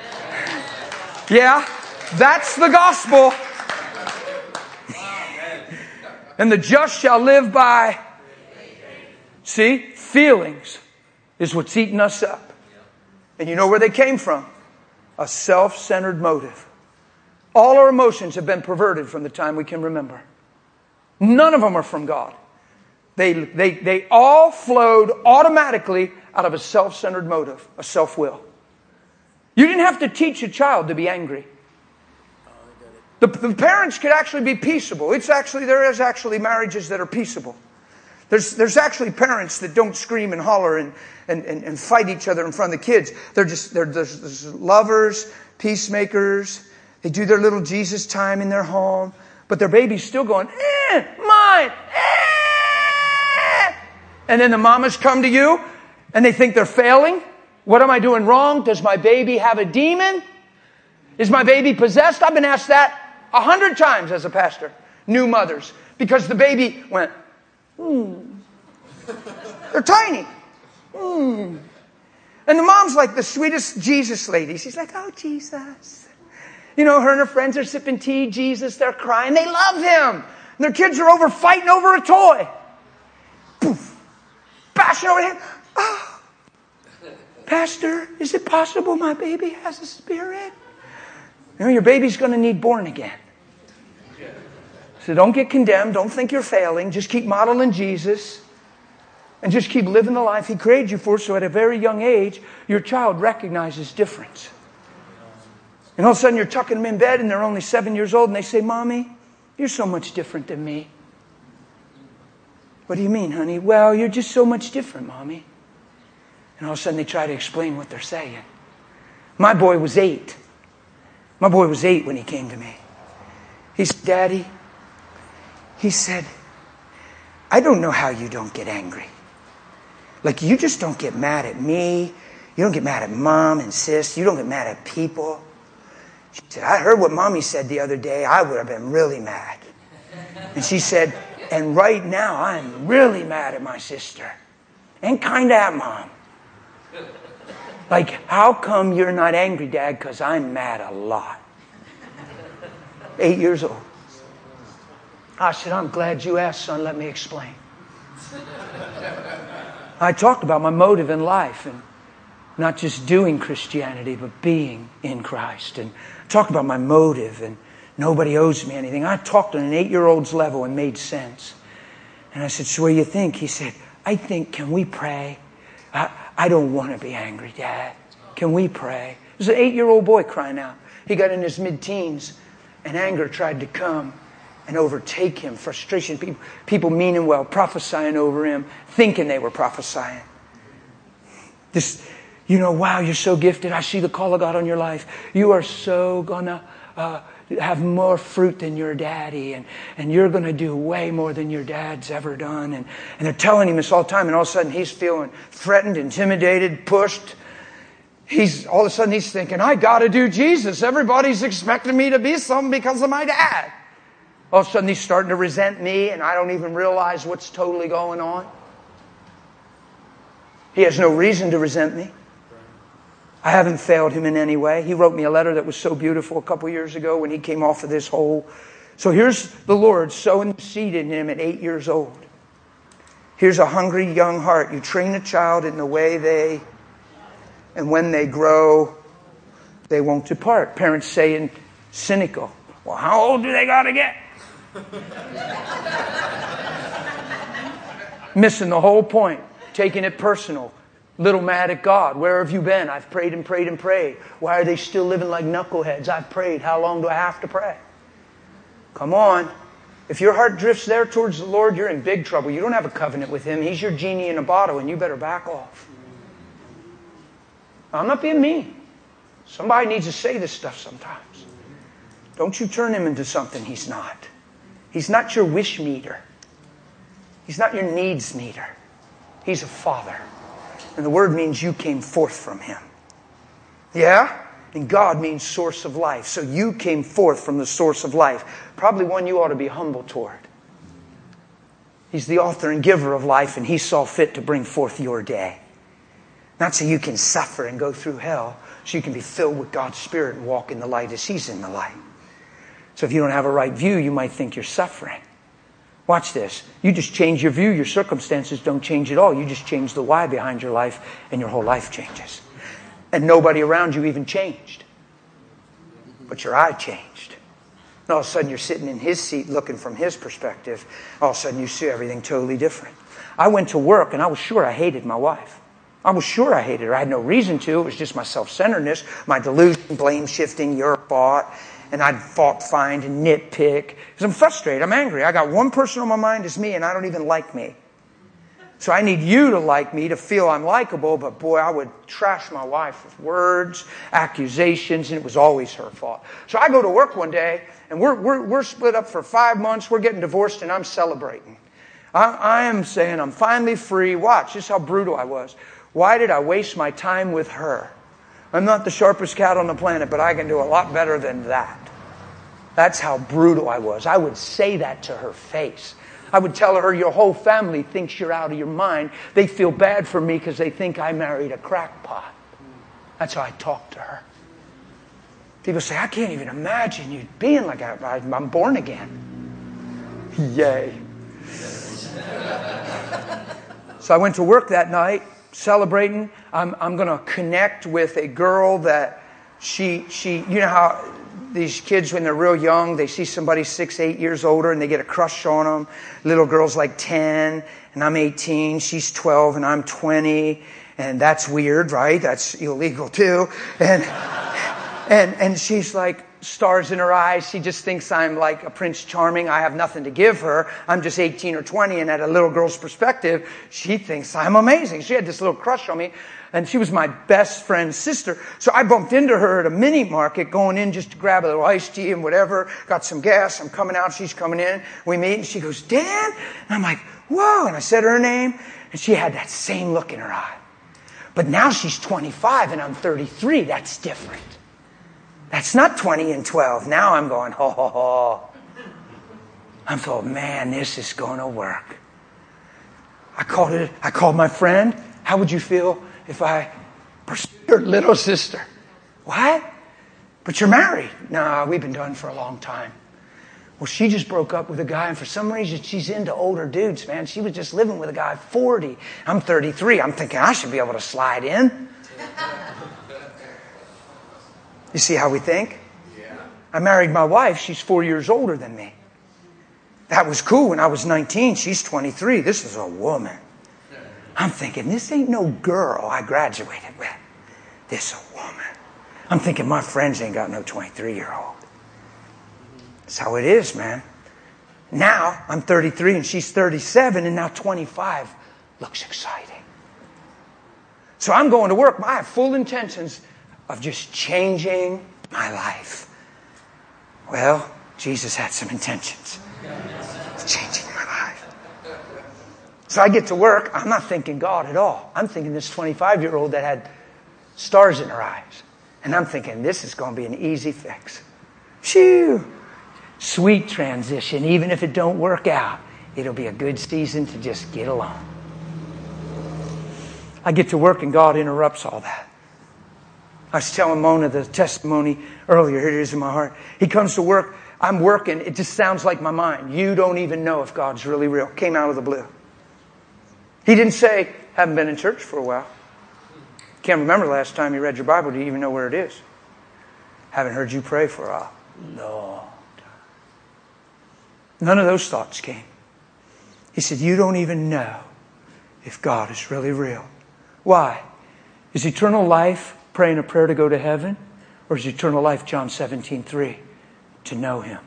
Yeah, that's the gospel. And the just shall live by. See, feelings is what's eating us up. And you know where they came from? A self-centered motive. All our emotions have been perverted from the time we can remember. None of them are from God. They all flowed automatically out of a self-centered motive, a self-will. You didn't have to teach a child to be angry. The parents could actually be peaceable. There is actually marriages that are peaceable. There's actually parents that don't scream and holler and fight each other in front of the kids. They're lovers, peacemakers. They do their little Jesus time in their home, but their baby's still going, mine, And then the mamas come to you and they think they're failing. What am I doing wrong? Does my baby have a demon? Is my baby possessed? I've been asked that 100 times as a pastor. New mothers. Because the baby went, They're tiny. And the mom's like the sweetest Jesus lady. She's like, oh, Jesus. You know, her and her friends are sipping tea. Jesus, they're crying. They love Him. And their kids are over fighting over a toy. Poof. Bashing over Him. Oh, Pastor, is it possible my baby has a spirit? You know, your baby's going to need born again. So don't get condemned. Don't think you're failing. Just keep modeling Jesus. And just keep living the life He created you for, so at a very young age, your child recognizes difference. And all of a sudden you're tucking them in bed and they're only 7 years old and they say, Mommy, you're so much different than me. What do you mean, honey? Well, you're just so much different, Mommy. And all of a sudden they try to explain what they're saying. My boy was 8. My boy was 8 when he came to me. He said, Daddy, he said, I don't know how you don't get angry. Like, you just don't get mad at me. You don't get mad at Mom and Sis. You don't get mad at people. She said, I heard what Mommy said the other day. I would have been really mad. And she said, and right now I'm really mad at my sister. And kind of at Mom. Like, how come you're not angry, Dad? Because I'm mad a lot. 8 years old. I said, I'm glad you asked, son. Let me explain. I talked about my motive in life and not just doing Christianity, but being in Christ. And talked about my motive and nobody owes me anything. I talked on an 8-year-old's level and made sense. And I said, so what do you think? He said, I think, can we pray? I don't want to be angry, Dad. Can we pray? There's an 8-year-old boy crying out. He got in his mid-teens, and anger tried to come and overtake him. Frustration. People meaning well, prophesying over him, thinking they were prophesying. Wow, you're so gifted. I see the call of God on your life. You are so gonna have more fruit than your daddy, and you're gonna do way more than your dad's ever done. And they're telling him this all the time, and all of a sudden he's feeling threatened, intimidated, pushed. All of a sudden he's thinking, I gotta do Jesus. Everybody's expecting me to be something because of my dad. All of a sudden he's starting to resent me, and I don't even realize what's totally going on. He has no reason to resent me. I haven't failed him in any way. He wrote me a letter that was so beautiful a couple years ago when he came off of this hole. So here's the Lord sowing the seed in him at 8 years old. Here's a hungry young heart. You train a child in the way and when they grow, they won't depart. Parents saying, cynical, well, how old do they got to get? Missing the whole point. Taking it personal. Little mad at God. Where have you been? I've prayed and prayed and prayed. Why are they still living like knuckleheads? I've prayed. How long do I have to pray? Come on. If your heart drifts there towards the Lord, you're in big trouble. You don't have a covenant with Him. He's your genie in a bottle, and you better back off. I'm not being mean. Somebody needs to say this stuff sometimes. Don't you turn Him into something He's not. He's not your wish meter. He's not your needs meter. He's a Father. And the word means you came forth from Him. Yeah? And God means source of life. So you came forth from the source of life. Probably one you ought to be humble toward. He's the author and giver of life, and He saw fit to bring forth your day. Not so you can suffer and go through hell, so you can be filled with God's Spirit and walk in the light as He's in the light. So if you don't have a right view, you might think you're suffering. Watch this. You just change your view. Your circumstances don't change at all. You just change the why behind your life, and your whole life changes. And nobody around you even changed. But your eye changed. And all of a sudden you're sitting in His seat looking from His perspective. All of a sudden you see everything totally different. I went to work and I was sure I hated my wife. I was sure I hated her. I had no reason to. It was just my self-centeredness, my delusion, blame shifting, your fault. And I'd fault find and nitpick. Because I'm frustrated. I'm angry. I got one person on my mind, it's me, and I don't even like me. So I need you to like me to feel I'm likable. But boy, I would trash my wife with words, accusations, and it was always her fault. So I go to work one day, and we're split up for 5 months. We're getting divorced, and I'm celebrating. I am saying I'm finally free. Watch, this is how brutal I was. Why did I waste my time with her? I'm not the sharpest cat on the planet, but I can do a lot better than that. That's how brutal I was. I would say that to her face. I would tell her, your whole family thinks you're out of your mind. They feel bad for me because they think I married a crackpot. That's how I talk to her. People say, I can't even imagine you being like that. I'm born again. Yay. So I went to work that night, celebrating. I'm going to connect with a girl that she, you know how these kids, when they're real young, they see somebody 6, 8 years older and they get a crush on them. Little girl's like 10 and I'm 18. She's 12 and I'm 20. And that's weird, right? That's illegal too. And she's like stars in her eyes. She just thinks I'm like a Prince Charming. I have nothing to give her. I'm just 18 or 20. And at a little girl's perspective, she thinks I'm amazing. She had this little crush on me. And she was my best friend's sister. So I bumped into her at a mini market going in just to grab a little iced tea and whatever. Got some gas. I'm coming out. She's coming in. We meet and she goes, Dan? And I'm like, whoa. And I said her name. And she had that same look in her eye. But now she's 25 and I'm 33. That's different. That's not 20 and 12. Now I'm going, ho, ho, ho. I'm thought, man, this is going to work. I called my friend. How would you feel if I pursued your little sister? What? But you're married. No, we've been done for a long time. Well, she just broke up with a guy, and for some reason, she's into older dudes, man. She was just living with a guy 40. I'm 33. I'm thinking I should be able to slide in. You see how we think? Yeah. I married my wife. She's 4 years older than me. That was cool when I was 19. She's 23. This is a woman. I'm thinking, this ain't no girl I graduated with. This a woman. I'm thinking my friends ain't got no 23-year-old. That's how it is, man. Now, I'm 33 and she's 37 and now 25 looks exciting. So I'm going to work. I have full intentions of just changing my life. Well, Jesus had some intentions of changing my life. So I get to work. I'm not thinking God at all. I'm thinking this 25-year-old that had stars in her eyes. And I'm thinking this is going to be an easy fix. Phew. Sweet transition. Even if it don't work out, it'll be a good season to just get along. I get to work and God interrupts all that. I was telling Mona the testimony earlier. Here it is in my heart. He comes to work. I'm working. It just sounds like my mind. You don't even know if God's really real. Came out of the blue. He didn't say, haven't been in church for a while. Can't remember the last time you read your Bible. Do you even know where it is? Haven't heard you pray for a long time. None of those thoughts came. He said, you don't even know if God is really real. Why? Is eternal life praying a prayer to go to heaven? Or is eternal life, John 17:3, to know Him?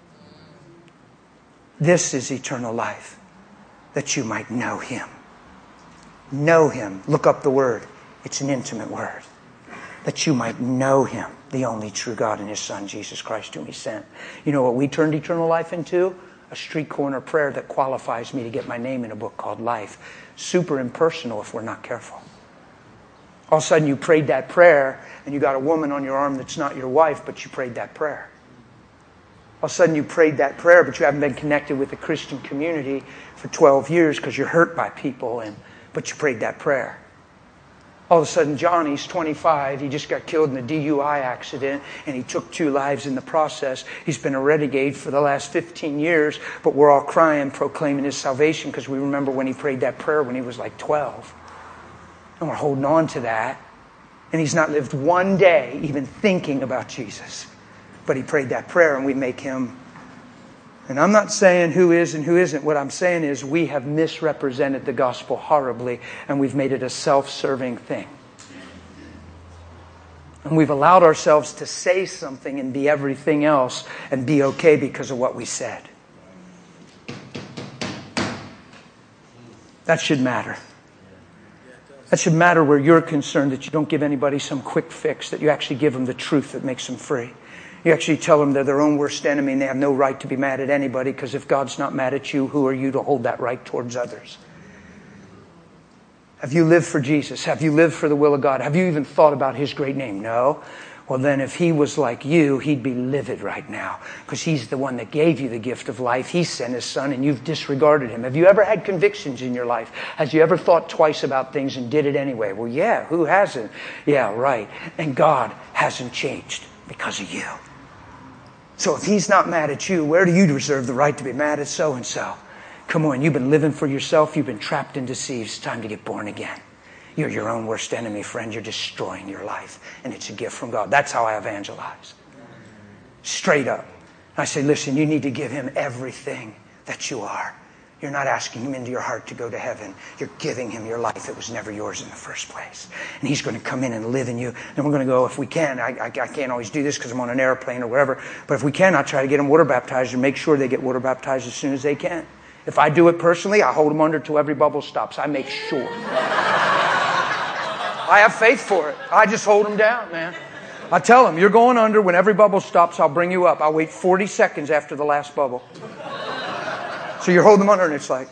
This is eternal life, that you might know Him. Know Him. Look up the word. It's an intimate word. That you might know Him, the only true God and His Son, Jesus Christ, whom He sent. You know what we turned eternal life into? A street corner prayer that qualifies me to get my name in a book called Life. Super impersonal if we're not careful. All of a sudden you prayed that prayer and you got a woman on your arm that's not your wife, but you prayed that prayer. All of a sudden you prayed that prayer, but you haven't been connected with the Christian community for 12 years because you're hurt by people, but you prayed that prayer. All of a sudden Johnny's 25. He just got killed in a DUI accident and he took 2 lives in the process. He's been a renegade for the last 15 years, but we're all crying, proclaiming his salvation because we remember when he prayed that prayer when he was like 12. And we're holding on to that. And he's not lived one day even thinking about Jesus. But he prayed that prayer and we make him. And I'm not saying who is and who isn't. What I'm saying is we have misrepresented the gospel horribly and we've made it a self-serving thing. And we've allowed ourselves to say something and be everything else and be okay because of what we said. That should matter. That should matter where you're concerned, that you don't give anybody some quick fix, that you actually give them the truth that makes them free. You actually tell them they're their own worst enemy and they have no right to be mad at anybody, because if God's not mad at you, who are you to hold that right towards others? Have you lived for Jesus? Have you lived for the will of God? Have you even thought about His great name? No. Well, then if He was like you, He'd be livid right now, because He's the one that gave you the gift of life. He sent His Son and you've disregarded Him. Have you ever had convictions in your life? Has you ever thought twice about things and did it anyway? Well, yeah, who hasn't? Yeah, right. And God hasn't changed because of you. So if He's not mad at you, where do you reserve the right to be mad at so-and-so? Come on, you've been living for yourself. You've been trapped and deceived. It's time to get born again. You're your own worst enemy, friend. You're destroying your life. And it's a gift from God. That's how I evangelize. Straight up. I say, listen, you need to give Him everything that you are. You're not asking Him into your heart to go to heaven. You're giving Him your life. It was never yours in the first place. And He's going to come in and live in you. And we're going to go, if we can, I can't always do this because I'm on an airplane or wherever. But if we can, I'll try to get them water baptized and make sure they get water baptized as soon as they can. If I do it personally, I hold them under till every bubble stops. I make sure. I have faith for it. I just hold them down, man. I tell them, you're going under. When every bubble stops, I'll bring you up. I'll wait 40 seconds after the last bubble. So you hold them under and it's like.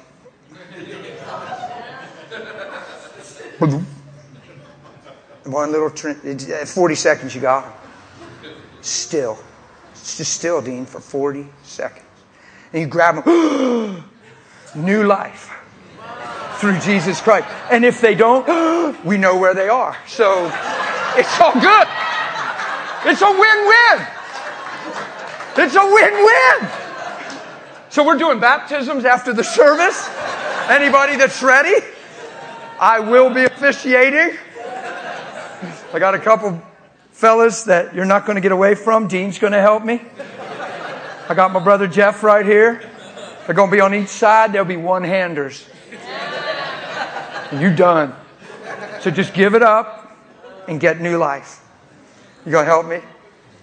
One little 40 seconds you got them. Still. It's just still, Dean, for 40 seconds. And you grab them. New life. Through Jesus Christ. And if they don't, we know where they are. So it's all good. It's a win-win. It's a win-win. So we're doing baptisms after the service. Anybody that's ready? I will be officiating. I got a couple fellas that you're not going to get away from. Dean's going to help me. I got my brother Jeff right here. They're going to be on each side. There'll be one-handers. You're done. So just give it up and get new life. You going to help me?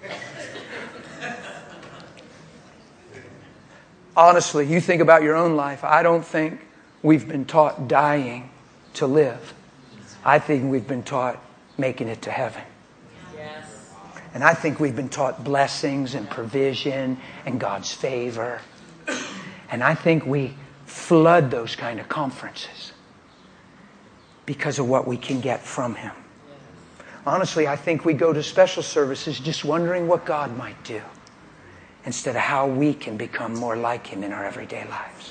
Honestly, you think about your own life. I don't think we've been taught dying to live. I think we've been taught making it to heaven. Yes. And I think we've been taught blessings and provision and God's favor. And I think we flood those kind of conferences because of what we can get from Him. Honestly, I think we go to special services just wondering what God might do, instead of how we can become more like Him in our everyday lives.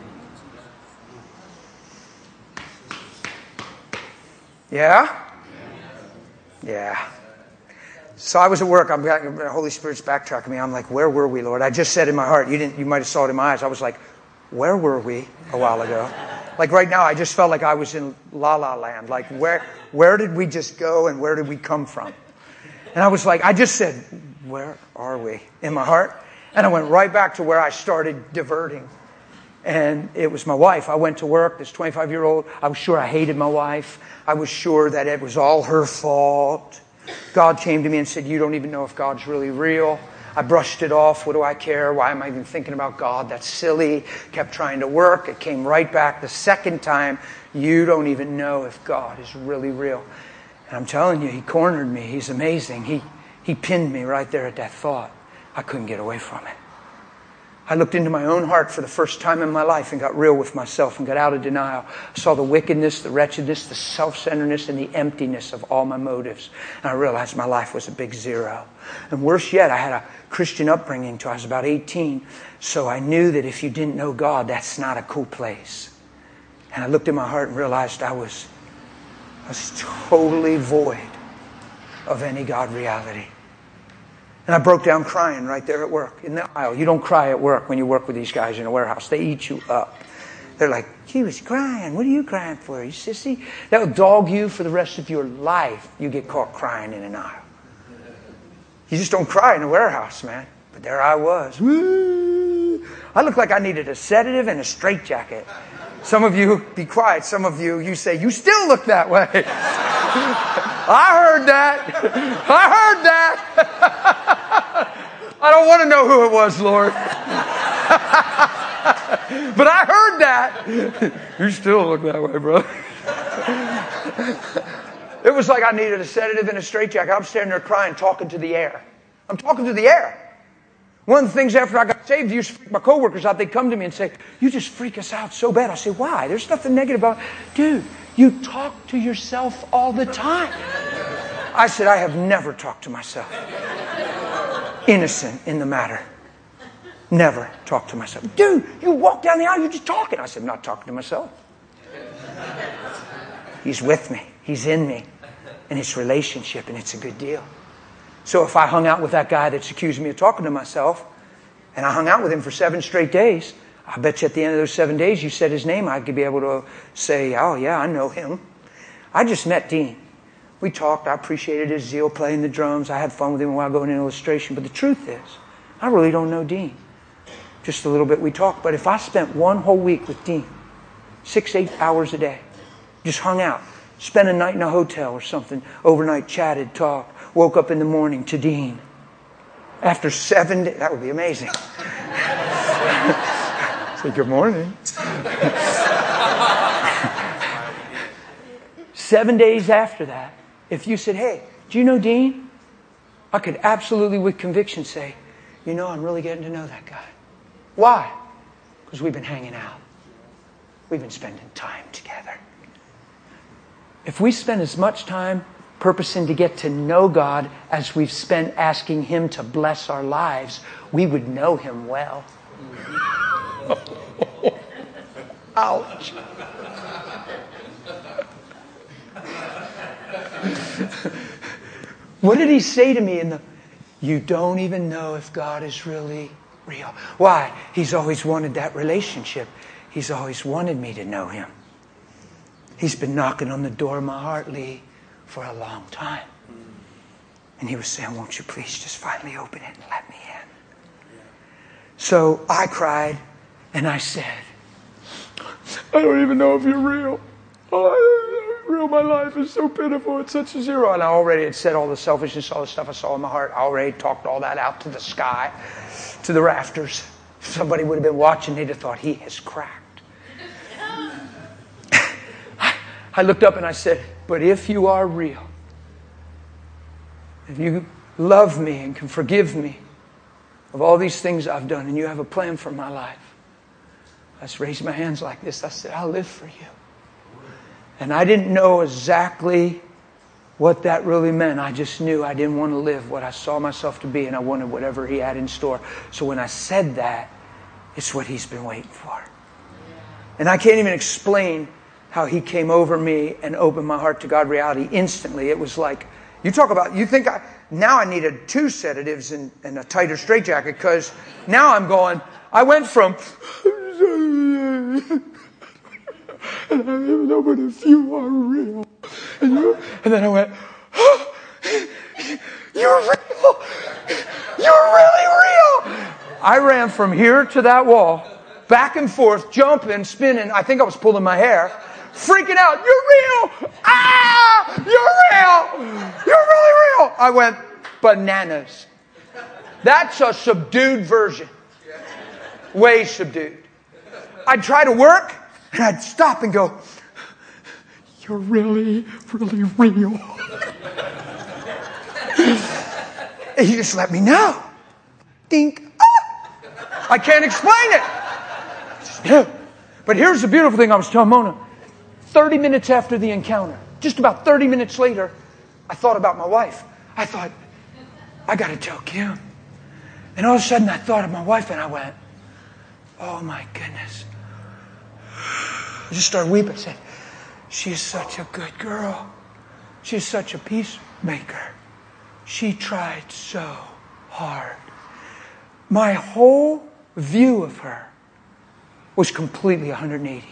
Yeah? Yeah. So I was at work. The Holy Spirit's backtracking me. I'm like, where were we, Lord? I just said in my heart, you might have saw it in my eyes. I was like, where were we a while ago? Like right now, I just felt like I was in La La Land. Like where did we just go and where did we come from? And I was like, I just said, where are we in my heart? And I went right back to where I started diverting. And it was my wife. I went to work, this 25-year-old. I was sure I hated my wife. I was sure that it was all her fault. God came to me and said, you don't even know if God's really real. I brushed it off. What do I care? Why am I even thinking about God? That's silly. Kept trying to work. It came right back the second time. You don't even know if God is really real. And I'm telling you, He cornered me. He's amazing. He pinned me right there at that thought. I couldn't get away from it. I looked into my own heart for the first time in my life and got real with myself and got out of denial. I saw the wickedness, the wretchedness, the self-centeredness, and the emptiness of all my motives. And I realized my life was a big zero. And worse yet, I had a Christian upbringing till I was about 18. So I knew that if you didn't know God, that's not a cool place. And I looked in my heart and realized I was totally void of any God reality. And I broke down crying right there at work in the aisle. You don't cry at work when you work with these guys in a warehouse. They eat you up. They're like, he was crying. What are you crying for, you sissy? That will dog you for the rest of your life. You get caught crying in an aisle. You just don't cry in a warehouse, man. But there I was. Woo! I looked like I needed a sedative and a straitjacket. Some of you, be quiet. Some of you say, you still look that way. I heard that. I heard that. I don't want to know who it was, Lord. But I heard that. You still look that way, bro. It was like I needed a sedative and a straitjacket. I'm standing there crying, talking to the air. I'm talking to the air. One of the things after I got saved, I used to freak my coworkers out. They'd come to me and say, you just freak us out so bad. I say, why? There's nothing negative about it. Dude, you talk to yourself all the time. I said, I have never talked to myself. Innocent in the matter. Never talked to myself. Dude, you walk down the aisle, you're just talking. I said, I'm not talking to myself. He's with me. He's in me. And it's relationship, and it's a good deal. So if I hung out with that guy that's accused me of talking to myself, and I hung out with him for 7 straight days, I bet you at the end of those 7 days, you said his name, I could be able to say, oh yeah, I know him. I just met Dean. We talked. I appreciated his zeal playing the drums. I had fun with him while going in illustration. But the truth is, I really don't know Dean. Just a little bit we talked. But if I spent one whole week with Dean, 6-8 hours a day, just hung out, spent a night in a hotel or something, overnight chatted, talked, woke up in the morning to Dean. After 7 days, that would be amazing. Say good morning. 7 days after that, if you said, hey, do you know Dean? I could absolutely with conviction say, you know, I'm really getting to know that guy. Why? Because we've been hanging out. We've been spending time together. If we spend as much time purposing to get to know God as we've spent asking Him to bless our lives, we would know Him well. Ouch. What did He say to me you don't even know if God is really real. Why? He's always wanted that relationship. He's always wanted me to know Him. He's been knocking on the door of my heart, Lee, for a long time. And He was saying, won't you please just finally open it and let me in? So I cried and I said, I don't even know if you're real. Oh, I don't know if you're real, my life is so pitiful. It's such a zero. And I already had said all the selfishness, all the stuff I saw in my heart. I already talked all that out to the sky, to the rafters. If somebody would have been watching, they'd have thought, he has cracked. I looked up and I said, but if you are real, if you love me and can forgive me of all these things I've done, and you have a plan for my life, I just raised my hands like this. I said, I'll live for you. And I didn't know exactly what that really meant. I just knew I didn't want to live what I saw myself to be, and I wanted whatever he had in store. So when I said that, it's what he's been waiting for. And I can't even explain how he came over me and opened my heart to God reality instantly. It was like, you talk about, now I needed 2 sedatives and a tighter straitjacket, because now I'm going, I went from, and I don't even know, but if you are real. And then I went, oh, you're real. You're really real. I ran from here to that wall, back and forth, jumping, spinning. I think I was pulling my hair, freaking out. You're real. Ah, you're real. You're really real. I went bananas. That's a subdued version. Way subdued. I'd try to work, and I'd stop and go, you're really, really real. And you just let me know. Think. Ah! I can't explain it. But here's the beautiful thing I was telling Mona. 30 minutes after the encounter, just about 30 minutes later, I thought about my wife. I thought, I got to tell Kim. And all of a sudden I thought of my wife, and I went, oh my goodness. I just started weeping. I said, she is such a good girl. She is such a peacemaker. She tried so hard. My whole view of her was completely 180.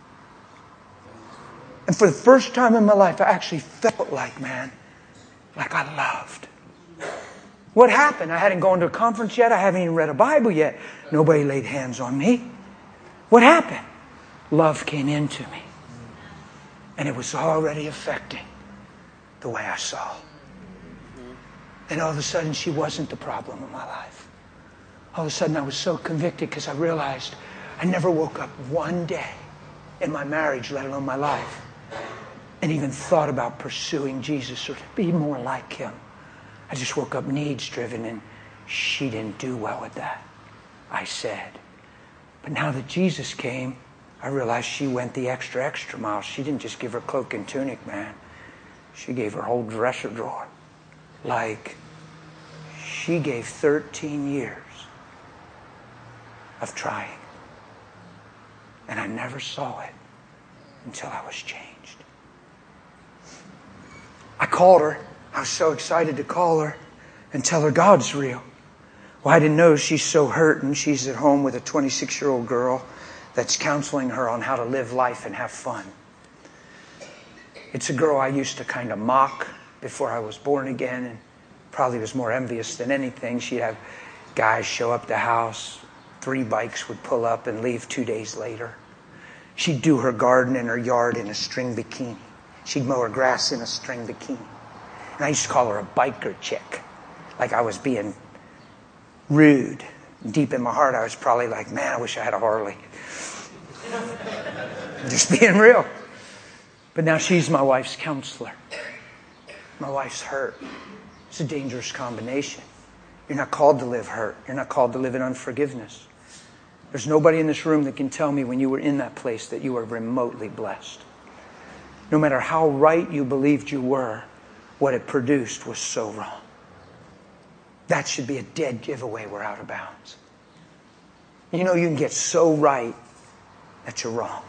And for the first time in my life, I actually felt like I loved. What happened? I hadn't gone to a conference yet. I haven't even read a Bible yet. Nobody laid hands on me. What happened? Love came into me. And it was already affecting the way I saw. And all of a sudden, she wasn't the problem in my life. All of a sudden, I was so convicted because I realized I never woke up one day in my marriage, let alone my life, and even thought about pursuing Jesus or to be more like him. I just woke up needs-driven, and she didn't do well with that, I said. But now that Jesus came, I realized she went the extra mile. She didn't just give her cloak and tunic, man. She gave her whole dresser drawer. Like, she gave 13 years of trying. And I never saw it until I was changed. I called her. I was so excited to call her and tell her God's real. Well, I didn't know she's so hurting. She's at home with a 26-year-old girl that's counseling her on how to live life and have fun. It's a girl I used to kind of mock before I was born again, and probably was more envious than anything. She'd have guys show up the house, 3 bikes would pull up and leave 2 days later. She'd do her garden in her yard in a string bikini. She'd mow her grass in a string bikini. And I used to call her a biker chick. Like I was being rude. Deep in my heart, I was probably like, man, I wish I had a Harley. Just being real. But now she's my wife's counselor. My wife's hurt. It's a dangerous combination. You're not called to live hurt. You're not called to live in unforgiveness. There's nobody in this room that can tell me when you were in that place that you were remotely blessed. No matter how right you believed you were, what it produced was so wrong. That should be a dead giveaway. We're out of bounds. You know, you can get so right that you're wrong.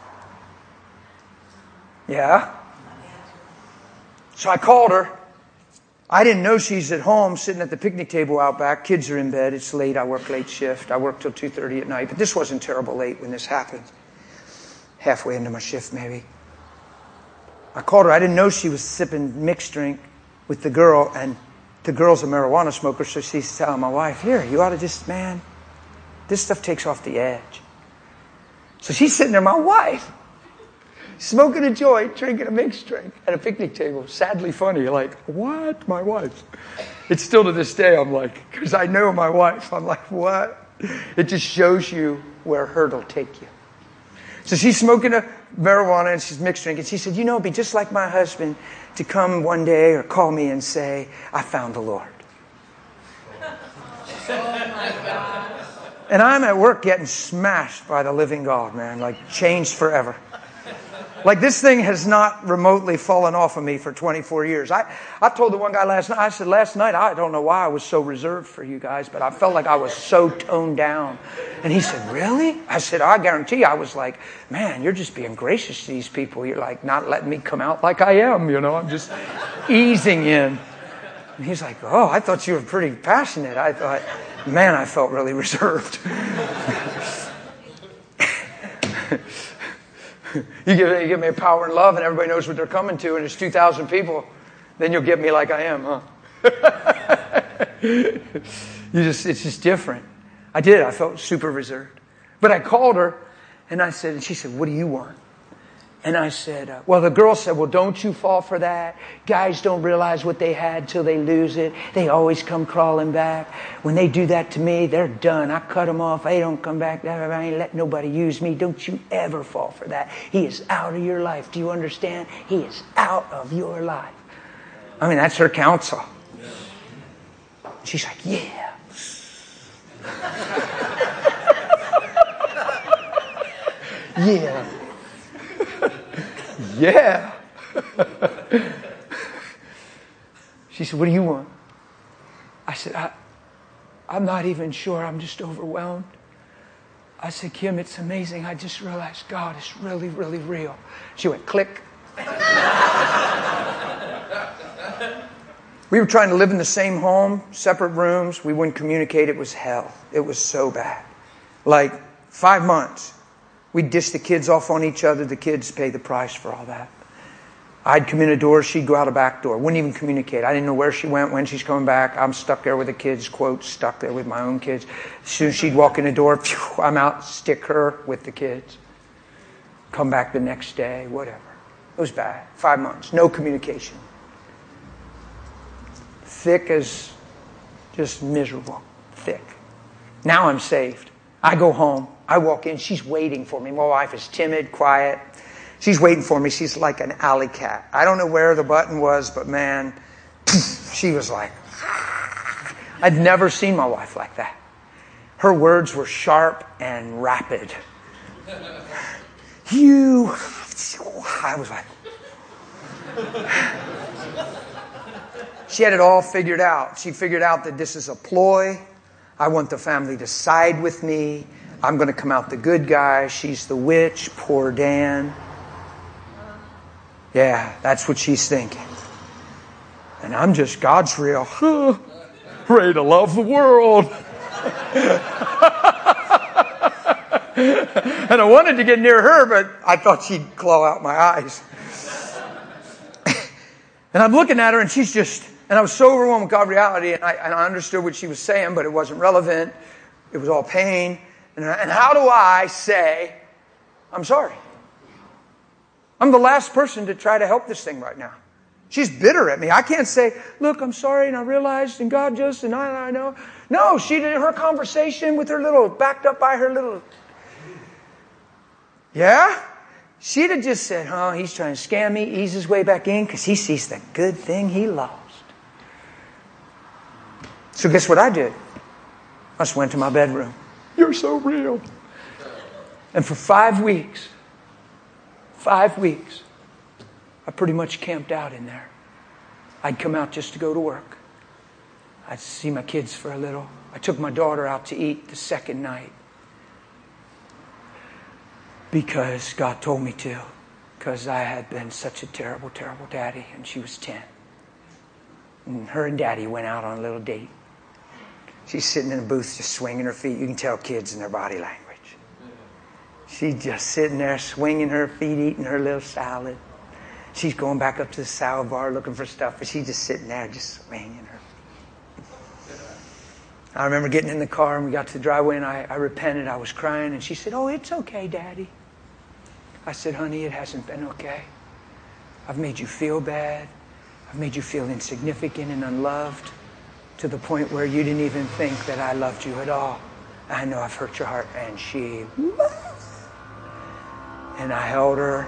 Yeah? So I called her. I didn't know she's at home sitting at the picnic table out back. Kids are in bed. It's late. I work late shift. I work till 2:30 at night. But this wasn't terrible late when this happened. Halfway into my shift, maybe. I called her. I didn't know she was sipping mixed drink with the girl. And the girl's a marijuana smoker, so she's telling my wife, here, you ought to just, man, this stuff takes off the edge. So she's sitting there, my wife. smoking a joint, drinking a mixed drink at a picnic table. Sadly funny. You're like, what? My wife. It's still to this day, I'm like, because I know my wife. I'm like, what? It just shows you where hurt will take you. So she's smoking a marijuana and she's mixed drinking. She said, it'd be just like my husband to come one day or call me and say, I found the Lord. Oh my God. And I'm at work getting smashed by the living God, man. Like changed forever. Like this thing has not remotely fallen off of me for 24 years. I told the one guy last night, I said, last night, I don't know why I was so reserved for you guys, but I felt like I was so toned down. And he said, really? I said, I guarantee you. I was like, man, you're just being gracious to these people. You're like not letting me come out like I am, I'm just easing in. And he's like, oh, I thought you were pretty passionate. I thought, man, I felt really reserved. You give me a power and love and everybody knows what they're coming to and there's 2,000 people, then you'll get me like I am, huh? It's just different. I did. I felt super reserved. But I called her and she said, what do you want? And I said, the girl said, well, don't you fall for that. Guys don't realize what they had till they lose it. They always come crawling back. When they do that to me, they're done. I cut them off. They don't come back. I ain't let nobody use me. Don't you ever fall for that. He is out of your life. Do you understand? He is out of your life. I mean, that's her counsel. She's like, yeah. Yeah. Yeah. She said, what do you want? I said, I'm not even sure. I'm just overwhelmed. I said, Kim, it's amazing. I just realized God is really, really real. She went, click. We were trying to live in the same home, separate rooms. We wouldn't communicate. It was hell. It was so bad. Like 5 months. We'd dish the kids off on each other. The kids pay the price for all that. I'd come in a door. She'd go out a back door. Wouldn't even communicate. I didn't know where she went, when she's coming back. I'm stuck there with the kids, quote, stuck there with my own kids. As soon as she'd walk in the door, phew, I'm out, stick her with the kids. Come back the next day, whatever. It was bad. 5 months. No communication. Thick as just miserable. Thick. Now I'm saved. I go home. I walk in. She's waiting for me. My wife is timid, quiet. She's waiting for me. She's like an alley cat. I don't know where the button was, but man, she was like, I'd never seen my wife like that. Her words were sharp and rapid. I was like, she had it all figured out. She figured out that this is a ploy. I want the family to side with me. I'm going to come out the good guy. She's the witch. Poor Dan. Yeah, that's what she's thinking. And I'm just God's real. Ready to love the world. And I wanted to get near her, but I thought she'd claw out my eyes. And I'm looking at her and she's just, and I was so overwhelmed with God's reality and I understood what she was saying, but it wasn't relevant. It was all pain. And how do I say, I'm sorry? I'm the last person to try to help this thing right now. She's bitter at me. I can't say, look, I'm sorry and I realized and God just, and I know. No, she did her conversation with her little, backed up by her little. Yeah? She'd have just said, he's trying to scam me, ease his way back in because he sees the good thing he lost. So guess what I did? I just went to my bedroom. You're so real. And for 5 weeks, I pretty much camped out in there. I'd come out just to go to work. I'd see my kids for a little. I took my daughter out to eat the second night. Because God told me to. Because I had been such a terrible, terrible daddy. And she was 10. And her and Daddy went out on a little date. She's sitting in a booth just swinging her feet. You can tell kids in their body language. She's just sitting there swinging her feet, eating her little salad. She's going back up to the salad bar looking for stuff. But she's just sitting there just swinging her feet. I remember getting in the car and we got to the driveway and I repented. I was crying. And she said, oh, it's okay, Daddy. I said, honey, it hasn't been okay. I've made you feel bad. I've made you feel insignificant and unloved to the point where you didn't even think that I loved you at all. I know I've hurt your heart. And she, and I held her.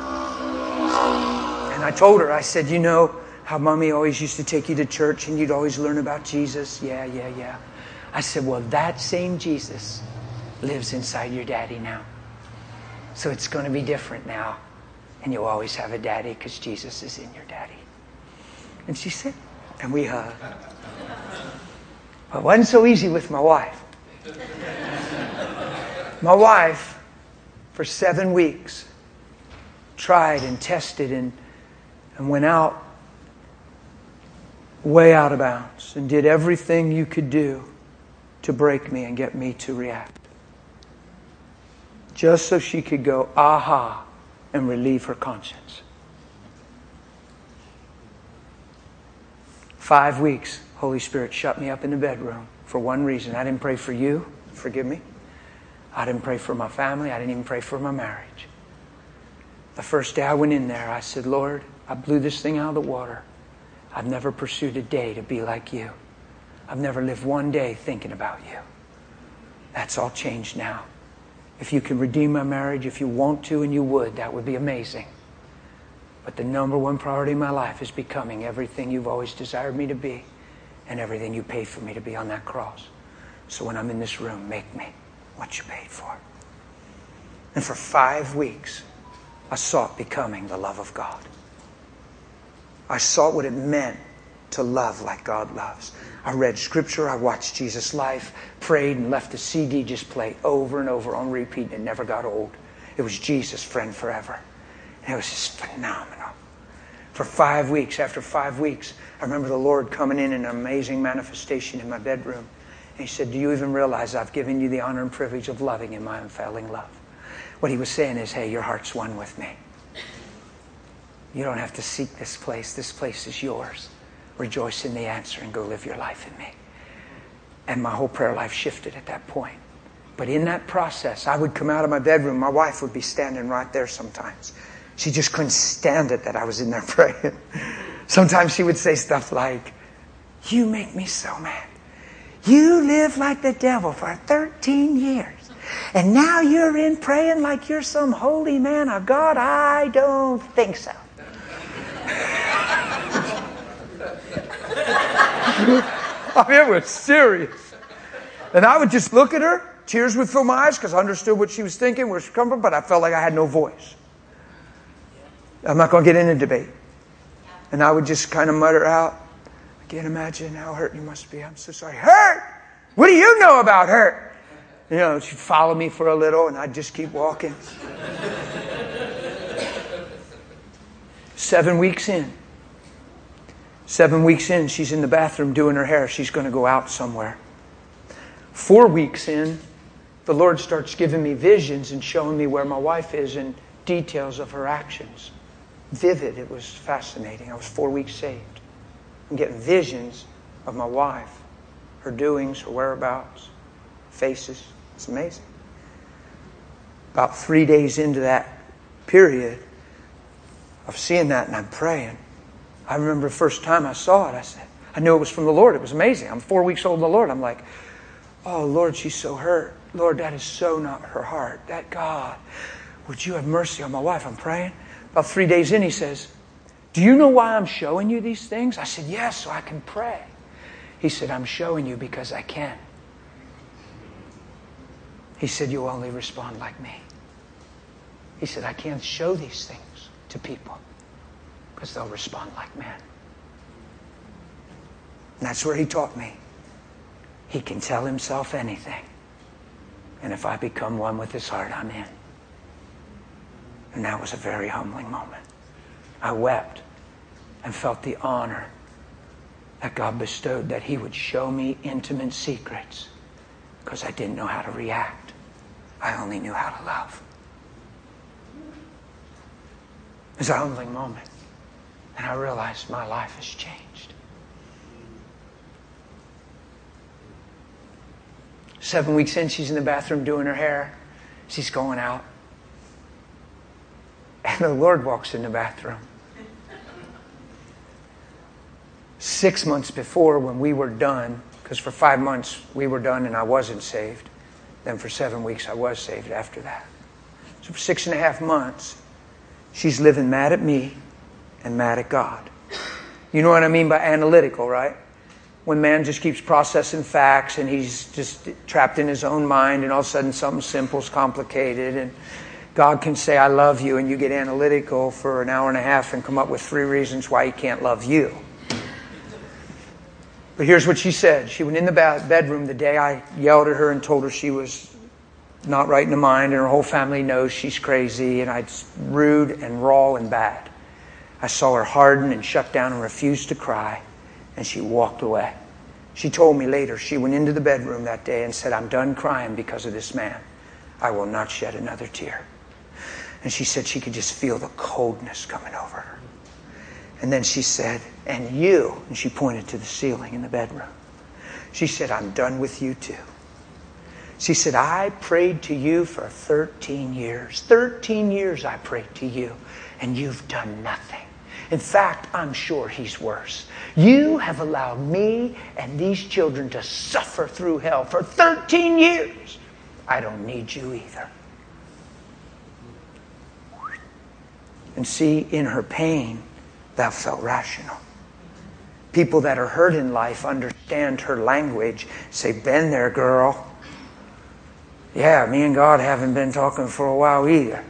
And I told her, I said, you know how Mommy always used to take you to church and you'd always learn about Jesus? Yeah. I said, well, that same Jesus lives inside your daddy now. So it's going to be different now. And you'll always have a daddy because Jesus is in your daddy. And she said, and we hugged. But it wasn't so easy with my wife. My wife, for 7 weeks, tried and tested and went out, way out of bounds, and did everything you could do to break me and get me to react. Just so she could go, aha, and relieve her conscience. 5 weeks, Holy Spirit shut me up in the bedroom for one reason. I didn't pray for you. Forgive me. I didn't pray for my family. I didn't even pray for my marriage. The first day I went in there, I said, Lord, I blew this thing out of the water. I've never pursued a day to be like you. I've never lived one day thinking about you. That's all changed now. If you can redeem my marriage, if you want to and you would, that would be amazing. But the number one priority in my life is becoming everything you've always desired me to be and everything you paid for me to be on that cross. So when I'm in this room, make me what you paid for. And for 5 weeks, I sought becoming the love of God. I sought what it meant to love like God loves. I read Scripture, I watched Jesus' life, prayed, and left the CD just play over and over on repeat, and it never got old. It was Jesus, friend forever. And it was just phenomenal. For 5 weeks, after 5 weeks, I remember the Lord coming in an amazing manifestation in my bedroom. And He said, do you even realize I've given you the honor and privilege of loving in my unfailing love? What He was saying is, hey, your heart's one with me. You don't have to seek this place. This place is yours. Rejoice in the answer and go live your life in me. And my whole prayer life shifted at that point. But in that process, I would come out of my bedroom. My wife would be standing right there sometimes. She just couldn't stand it that I was in there praying. Sometimes she would say stuff like, you make me so mad. You lived like the devil for 13 years. And now you're in praying like you're some holy man of God? I don't think so. I mean, it was serious. And I would just look at her. Tears would fill my eyes because I understood what she was thinking, where she was coming from, but I felt like I had no voice. I'm not going to get in a debate. And I would just kind of mutter out, I can't imagine how hurt you must be. I'm so sorry. Hurt? What do you know about hurt? You know, she'd follow me for a little and I'd just keep walking. 7 weeks in. 7 weeks in, she's in the bathroom doing her hair. She's going to go out somewhere. 4 weeks in, the Lord starts giving me visions and showing me where my wife is and details of her actions. Vivid. It was fascinating. I was 4 weeks saved. I'm getting visions of my wife, her doings, her whereabouts, faces. It's amazing. About 3 days into that period of seeing that and I'm praying, I remember the first time I saw it, I knew it was from the Lord. It was amazing. I'm 4 weeks old in the Lord. I'm like, oh, Lord, she's so hurt. Lord, that is so not her heart. That God, would you have mercy on my wife? I'm praying. About 3 days in, He says, do you know why I'm showing you these things? I said, yes, so I can pray. He said, I'm showing you because I can. He said, you'll only respond like me. He said, I can't show these things to people because they'll respond like men. And that's where He taught me. He can tell Himself anything. And if I become one with His heart, I'm in. And that was a very humbling moment. I wept and felt the honor that God bestowed, that He would show me intimate secrets because I didn't know how to react. I only knew how to love. It was a humbling moment. And I realized my life has changed. 7 weeks in, she's in the bathroom doing her hair. She's going out. And the Lord walks in the bathroom. 6 months before, when we were done, because for 5 months we were done and I wasn't saved. Then for 7 weeks I was saved after that. So for 6.5 months, she's living mad at me and mad at God. You know what I mean by analytical, right? When man just keeps processing facts and he's just trapped in his own mind, and all of a sudden something simple is complicated, and God can say, I love you, and you get analytical for an hour and a half and come up with 3 reasons why he can't love you. But here's what she said. She went in the bedroom the day I yelled at her and told her she was not right in the mind, and her whole family knows she's crazy, and I'm rude and raw and bad. I saw her harden and shut down and refuse to cry, and she walked away. She told me later she went into the bedroom that day and said, I'm done crying because of this man. I will not shed another tear. And she said she could just feel the coldness coming over her. And then she said, and you, and she pointed to the ceiling in the bedroom. She said, I'm done with you too. She said, I prayed to you for 13 years. 13 years I prayed to you, and you've done nothing. In fact, I'm sure he's worse. You have allowed me and these children to suffer through hell for 13 years. I don't need you either. And see, in her pain, that felt rational. People that are hurt in life understand her language. Say, been there, girl. Yeah, me and God haven't been talking for a while either.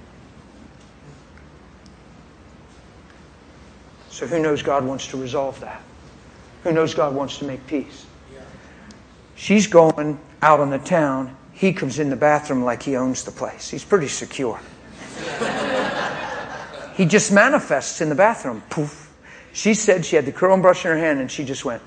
So who knows God wants to resolve that? Who knows God wants to make peace? She's going out on the town. He comes in the bathroom like he owns the place. He's pretty secure. He just manifests in the bathroom. Poof. She said she had the curl and brush in her hand and she just went,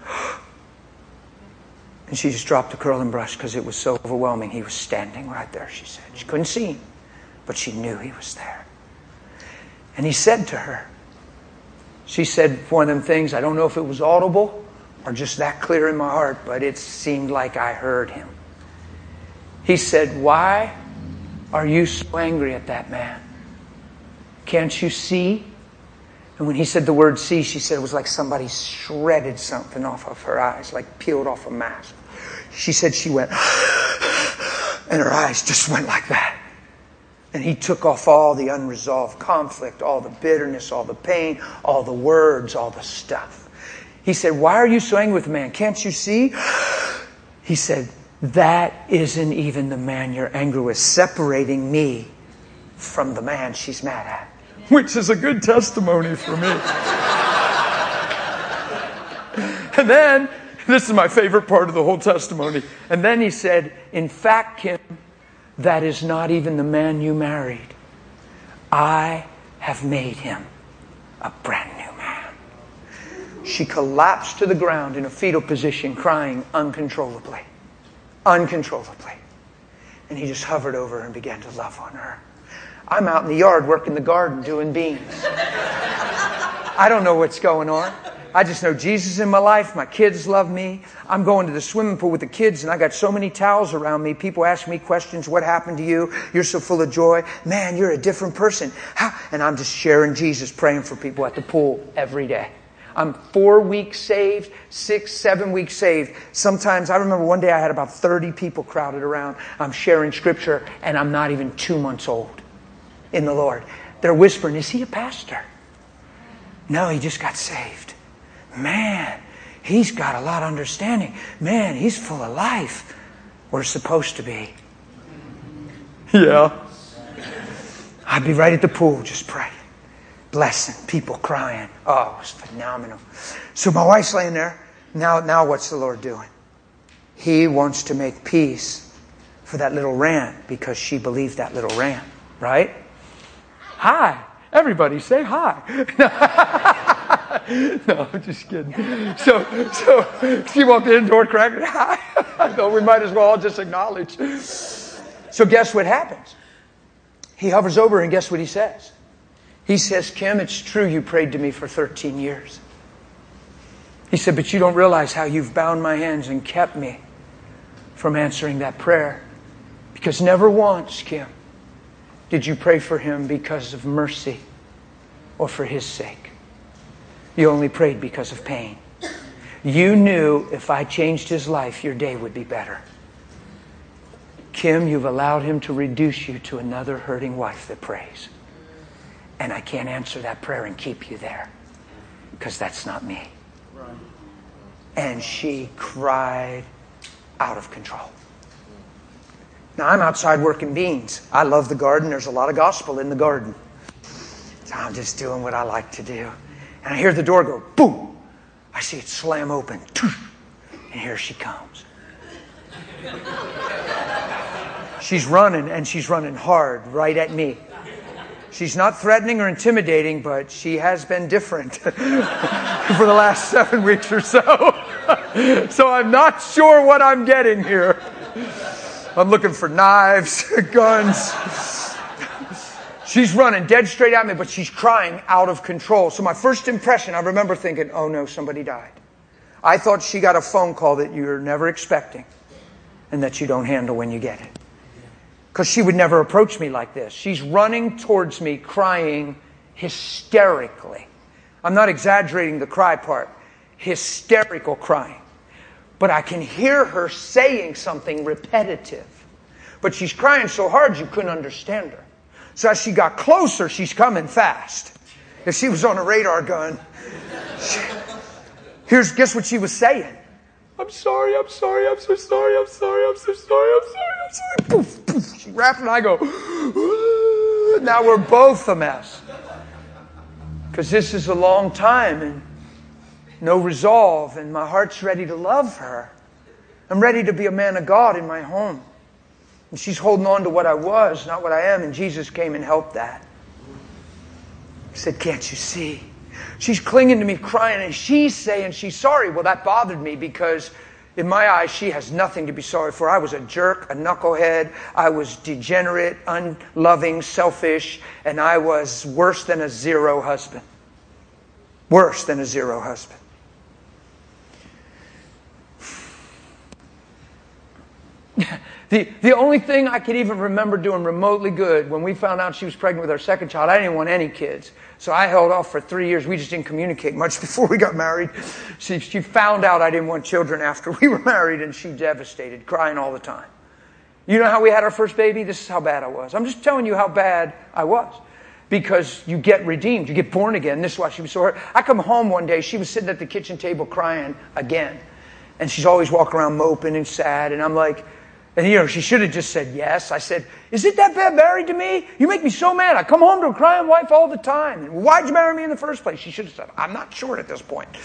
and she just dropped the curl and brush because it was so overwhelming. He was standing right there, she said. She couldn't see him, but she knew he was there. And he said to her, she said one of them things, I don't know if it was audible or just that clear in my heart, but it seemed like I heard him. He said, why are you so angry at that man? Can't you see? And when he said the word see, she said it was like somebody shredded something off of her eyes, like peeled off a mask. She said she went, and her eyes just went like that. And he took off all the unresolved conflict, all the bitterness, all the pain, all the words, all the stuff. He said, why are you so angry with the man? Can't you see? He said, that isn't even the man you're angry with, separating me from the man she's mad at. Which is a good testimony for me. And then, this is my favorite part of the whole testimony. And then he said, in fact, Kim, that is not even the man you married. I have made him a brand new man. She collapsed to the ground in a fetal position, crying uncontrollably. Uncontrollably. And he just hovered over her and began to love on her. I'm out in the yard working the garden doing beans. I don't know what's going on. I just know Jesus in my life. My kids love me. I'm going to the swimming pool with the kids and I got so many towels around me. People ask me questions. What happened to you? You're so full of joy. Man, you're a different person. How? And I'm just sharing Jesus, praying for people at the pool every day. I'm 4 weeks saved, 6, 7 weeks saved. Sometimes, I remember one day I had about 30 people crowded around. I'm sharing scripture and I'm not even 2 months old in the Lord. They're whispering, is he a pastor? No, he just got saved. Man, he's got a lot of understanding. Man, he's full of life. We're supposed to be. Yeah. I'd be right at the pool just praying. Blessing, people crying. Oh, it was phenomenal. So my wife's laying there. Now what's the Lord doing? He wants to make peace for that little rant because she believed that little rant, right? Hi. Everybody say hi. No, I'm just kidding. So she walked in, door cracked. Hi. I thought we might as well all just acknowledge. So guess what happens? He hovers over and guess what he says? He says, Kim, it's true you prayed to me for 13 years. He said, but you don't realize how you've bound my hands and kept me from answering that prayer. Because never once, Kim, Did you pray for him because of mercy or for his sake? You only prayed because of pain. You knew if I changed his life, your day would be better. Kim, you've allowed him to reduce you to another hurting wife that prays. And I can't answer that prayer and keep you there, because that's not me. And she cried out of control. Now, I'm outside working beans. I love the garden. There's a lot of gospel in the garden. So I'm just doing what I like to do. And I hear the door go, boom. I see it slam open. And here she comes. She's running, and she's running hard right at me. She's not threatening or intimidating, but she has been different for the last 7 weeks or so. So I'm not sure what I'm getting here. I'm looking for knives, guns. She's running dead straight at me, but she's crying out of control. So my first impression, I remember thinking, oh no, somebody died. I thought she got a phone call that you're never expecting and that you don't handle when you get it. Because she would never approach me like this. She's running towards me, crying hysterically. I'm not exaggerating the cry part. Hysterical crying. But I can hear her saying something repetitive. But she's crying so hard you couldn't understand her. So as she got closer, she's coming fast. If she was on a radar gun. Guess what she was saying? I'm sorry, I'm sorry, I'm so sorry, I'm sorry, I'm so sorry, I'm sorry, I'm sorry. Poof, poof. She rapped and I go, now we're both a mess. Because this is a long time and no resolve, and my heart's ready to love her. I'm ready to be a man of God in my home. And she's holding on to what I was, not what I am, and Jesus came and helped that. He said, can't you see? She's clinging to me, crying, and she's saying she's sorry. Well, that bothered me because in my eyes, she has nothing to be sorry for. I was a jerk, a knucklehead. I was degenerate, unloving, selfish, and I was worse than a zero husband. Worse than a zero husband. The only thing I could even remember doing remotely good when we found out she was pregnant with our second child, I didn't want any kids. So I held off for 3 years. We just didn't communicate much before we got married. She found out I didn't want children after we were married, and she devastated, crying all the time. You know how we had our first baby? This is how bad I was. I'm just telling you how bad I was. Because you get redeemed. You get born again. This is why she was so hurt. I come home one day. She was sitting at the kitchen table crying again. And she's always walking around moping and sad. And I'm like... And she should have just said yes. I said, is it that bad married to me? You make me so mad. I come home to a crying wife all the time. And why'd you marry me in the first place? She should have said, I'm not sure at this point.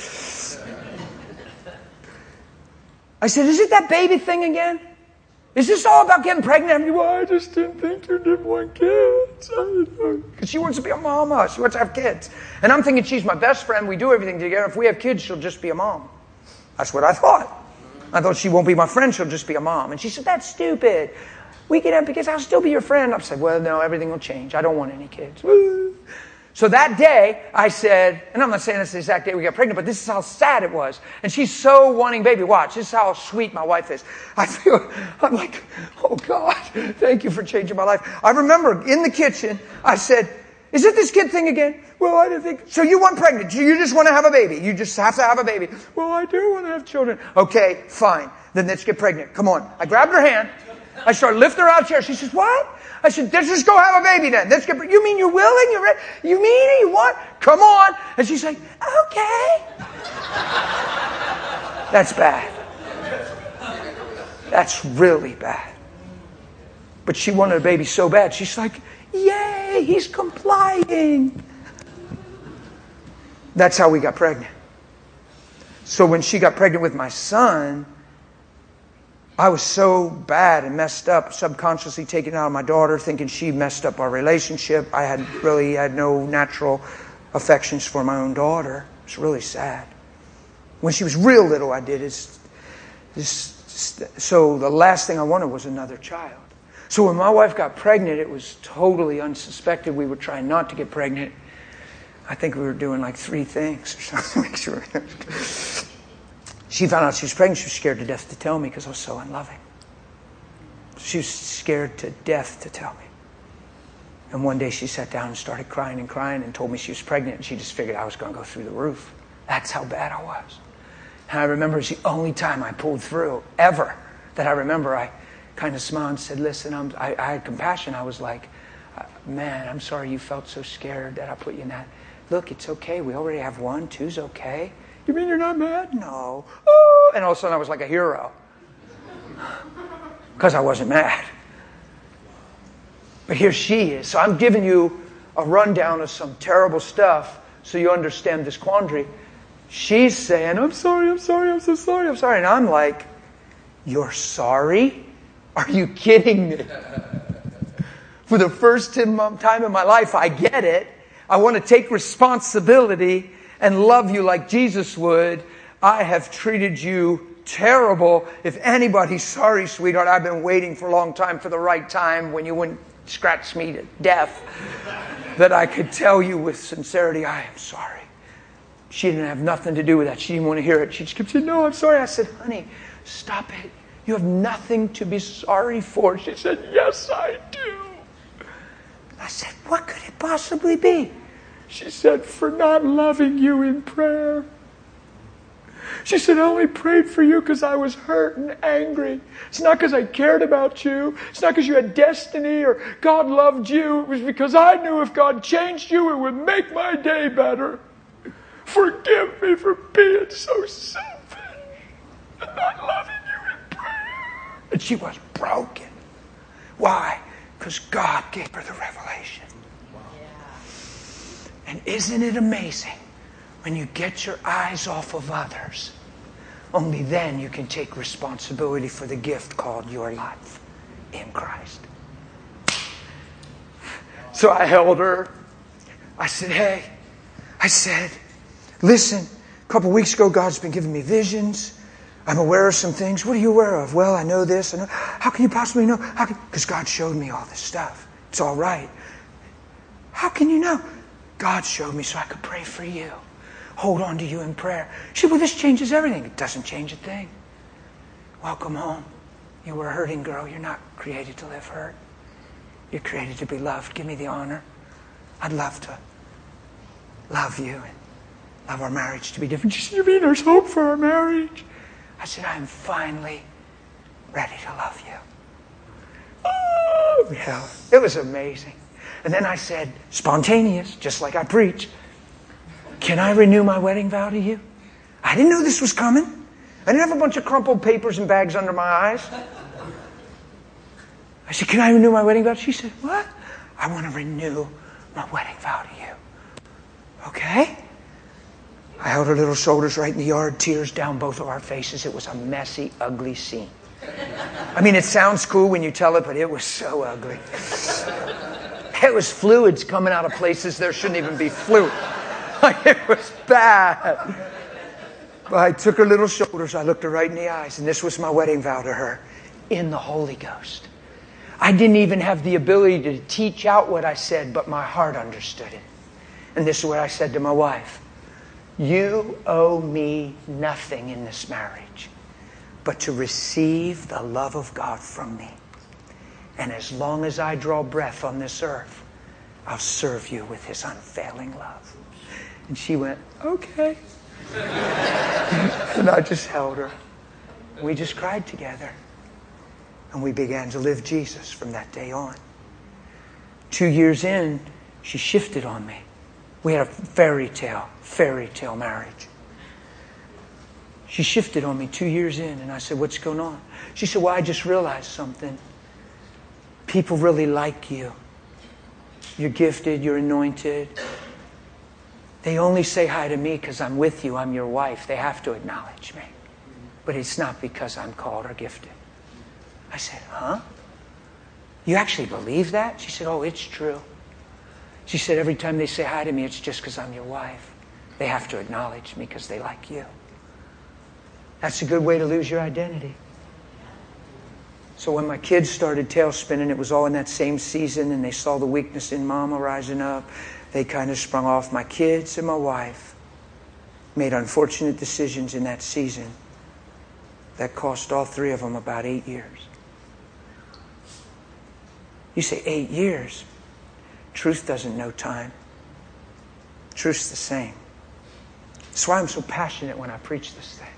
I said, is it that baby thing again? Is this all about getting pregnant? Well, I just didn't think you didn't want kids. Because she wants to be a mama. She wants to have kids. And I'm thinking she's my best friend. We do everything together. If we have kids, she'll just be a mom. That's what I thought. I thought she won't be my friend, she'll just be a mom. And she said, that's stupid. We can have kids, I'll still be your friend. I said, well, no, everything will change. I don't want any kids. So that day, I said, and I'm not saying this is the exact day we got pregnant, but this is how sad it was. And she's so wanting baby. Watch, this is how sweet my wife is. I'm like, oh God, thank you for changing my life. I remember in the kitchen, I said, is it this kid thing again? Well, I didn't think... So you want pregnant. You just want to have a baby. You just have to have a baby. Well, I do want to have children. Okay, fine. Then let's get pregnant. Come on. I grabbed her hand. I started lifting her out of the chair. She says, what? I said, let's just go have a baby then. Let's get pregnant. You mean you're willing? You're ready? You mean it? You want? Come on. And she's like, okay. That's bad. That's really bad. But she wanted a baby so bad. She's like, yay, he's complying. That's how we got pregnant. So when she got pregnant with my son, I was so bad and messed up, subconsciously taking it out of my daughter, thinking she messed up our relationship. I had no natural affections for my own daughter. It was really sad. When she was real little, I did this. So the last thing I wanted was another child. So when my wife got pregnant, it was totally unsuspected. We were trying not to get pregnant. I think we were doing like 3 things or something to make sure. She found out she was pregnant. She was scared to death to tell me because I was so unloving. She was scared to death to tell me. And one day she sat down and started crying and told me she was pregnant, and she just figured I was going to go through the roof. That's how bad I was. And I remember it's the only time I pulled through, ever, that I remember. I kind of smiled and said, listen, I had compassion. I was like, man, I'm sorry you felt so scared that I put you in that. Look, it's okay. We already have one. Two's okay. You mean you're not mad? No. Oh. And all of a sudden I was like a hero. Because I wasn't mad. But here she is. So I'm giving you a rundown of some terrible stuff so you understand this quandary. She's saying, I'm sorry, I'm sorry, I'm so sorry, I'm sorry. And I'm like, you're sorry? Are you kidding me? For the first time in my life, I get it. I want to take responsibility and love you like Jesus would. I have treated you terrible. If anybody's sorry, sweetheart, I've been waiting for a long time for the right time when you wouldn't scratch me to death, that I could tell you with sincerity, I am sorry. She didn't have nothing to do with that. She didn't want to hear it. She just kept saying, no, I'm sorry. I said, honey, stop it. You have nothing to be sorry for. She said, yes, I do. I said, what could it possibly be? She said, for not loving you in prayer. She said, I only prayed for you because I was hurt and angry. It's not because I cared about you. It's not because you had destiny or God loved you. It was because I knew if God changed you, it would make my day better. Forgive me for being so selfish and not loving you in prayer. And she was broken. Why? Because God gave her the revelation. And isn't it amazing when you get your eyes off of others? Only then you can take responsibility for the gift called your life in Christ. So I held her. I said, hey, listen, a couple weeks ago, God's been giving me visions. I'm aware of some things. What are you aware of? Well, I know this. I know. How can you possibly know? Because God showed me all this stuff. It's all right. How can you know? God showed me so I could pray for you. Hold on to you in prayer. She said, well, this changes everything. It doesn't change a thing. Welcome home. You were a hurting girl. You're not created to live hurt. You're created to be loved. Give me the honor. I'd love to love you and love our marriage to be different. She said, you mean there's hope for our marriage? I said, I'm finally ready to love you. Oh, yeah. It was amazing. And then I said, spontaneous, just like I preach, can I renew my wedding vow to you? I didn't know this was coming. I didn't have a bunch of crumpled papers and bags under my eyes. I said, can I renew my wedding vow? She said, what? I want to renew my wedding vow to you. Okay. I held her little shoulders right in the yard, tears down both of our faces. It was a messy, ugly scene. I mean, it sounds cool when you tell it, but it was so ugly. It was fluids coming out of places there shouldn't even be fluid. It was bad. But I took her little shoulders, I looked her right in the eyes, and this was my wedding vow to her, in the Holy Ghost. I didn't even have the ability to teach out what I said, but my heart understood it. And this is what I said to my wife. You owe me nothing in this marriage but to receive the love of God from me. And as long as I draw breath on this earth, I'll serve you with His unfailing love. And she went, okay. And I just held her. We just cried together. And we began to live Jesus from that day on. 2 years in, she shifted on me. We had a fairy tale marriage. She shifted on me 2 years in, and I said, what's going on? She said, well, I just realized something. People really like you. You're gifted, you're anointed. They only say hi to me because I'm with you, I'm your wife. They have to acknowledge me. But it's not because I'm called or gifted. I said, huh? You actually believe that? She said, oh, it's true. She said, every time they say hi to me, it's just because I'm your wife. They have to acknowledge me because they like you. That's a good way to lose your identity. So when my kids started tail spinning, it was all in that same season, and they saw the weakness in Mama rising up. They kind of sprung off. My kids and my wife made unfortunate decisions in that season that cost all three of them about 8 years. You say 8 years. Truth doesn't know time. Truth's the same. That's why I'm so passionate when I preach this thing.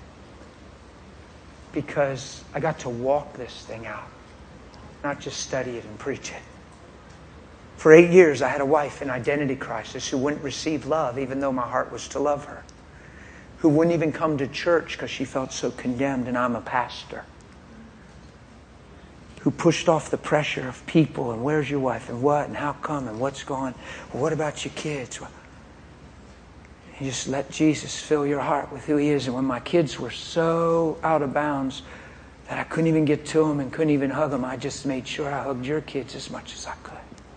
Because I got to walk this thing out. Not just study it and preach it. For 8 years, I had a wife in identity crisis who wouldn't receive love, even though my heart was to love her. Who wouldn't even come to church because she felt so condemned, and I'm a pastor. Who pushed off the pressure of people, and where's your wife, and what, and how come, and what's going, well, what about your kids? Well, you just let Jesus fill your heart with who He is. And when my kids were so out of bounds that I couldn't even get to them and couldn't even hug them, I just made sure I hugged your kids as much as I could.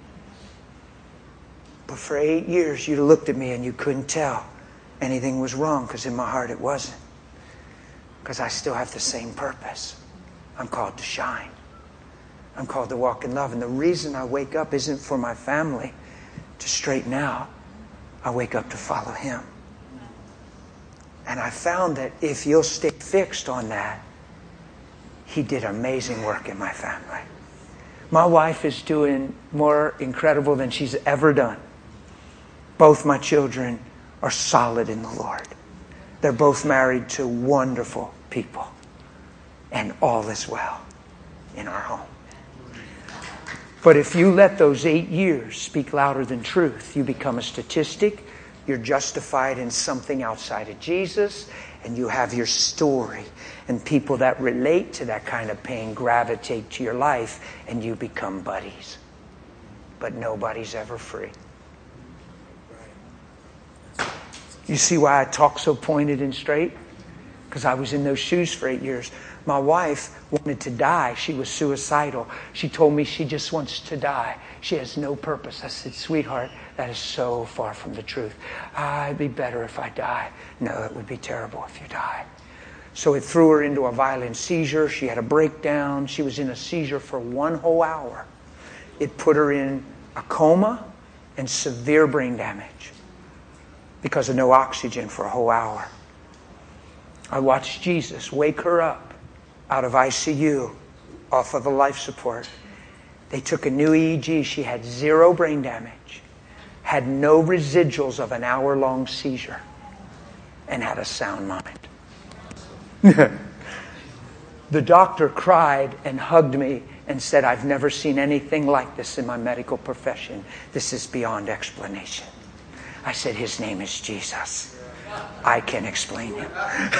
But for 8 years, you'd have looked at me and you couldn't tell anything was wrong, because in my heart it wasn't. Because I still have the same purpose. I'm called to shine. I'm called to walk in love. And the reason I wake up isn't for my family to straighten out. I wake up to follow Him. And I found that if you'll stay fixed on that, He did amazing work in my family. My wife is doing more incredible than she's ever done. Both my children are solid in the Lord. They're both married to wonderful people. And all is well in our home. But if you let those 8 years speak louder than truth, you become a statistic. You're justified in something outside of Jesus. And you have your story. And people that relate to that kind of pain gravitate to your life. And you become buddies. But nobody's ever free. You see why I talk so pointed and straight? Because I was in those shoes for 8 years. My wife wanted to die. She was suicidal. She told me she just wants to die. She has no purpose. I said, sweetheart, that is so far from the truth. It'd be better if I die. No, it would be terrible if you die. So it threw her into a violent seizure. She had a breakdown. She was in a seizure for 1 whole hour. It put her in a coma and severe brain damage because of no oxygen for a whole hour. I watched Jesus wake her up out of ICU, off of a life support. They took a new EEG. She had 0 brain damage, had no residuals of an hour-long seizure, and had a sound mind. The doctor cried and hugged me and said, I've never seen anything like this in my medical profession. This is beyond explanation. I said, His name is Jesus. I can explain Him.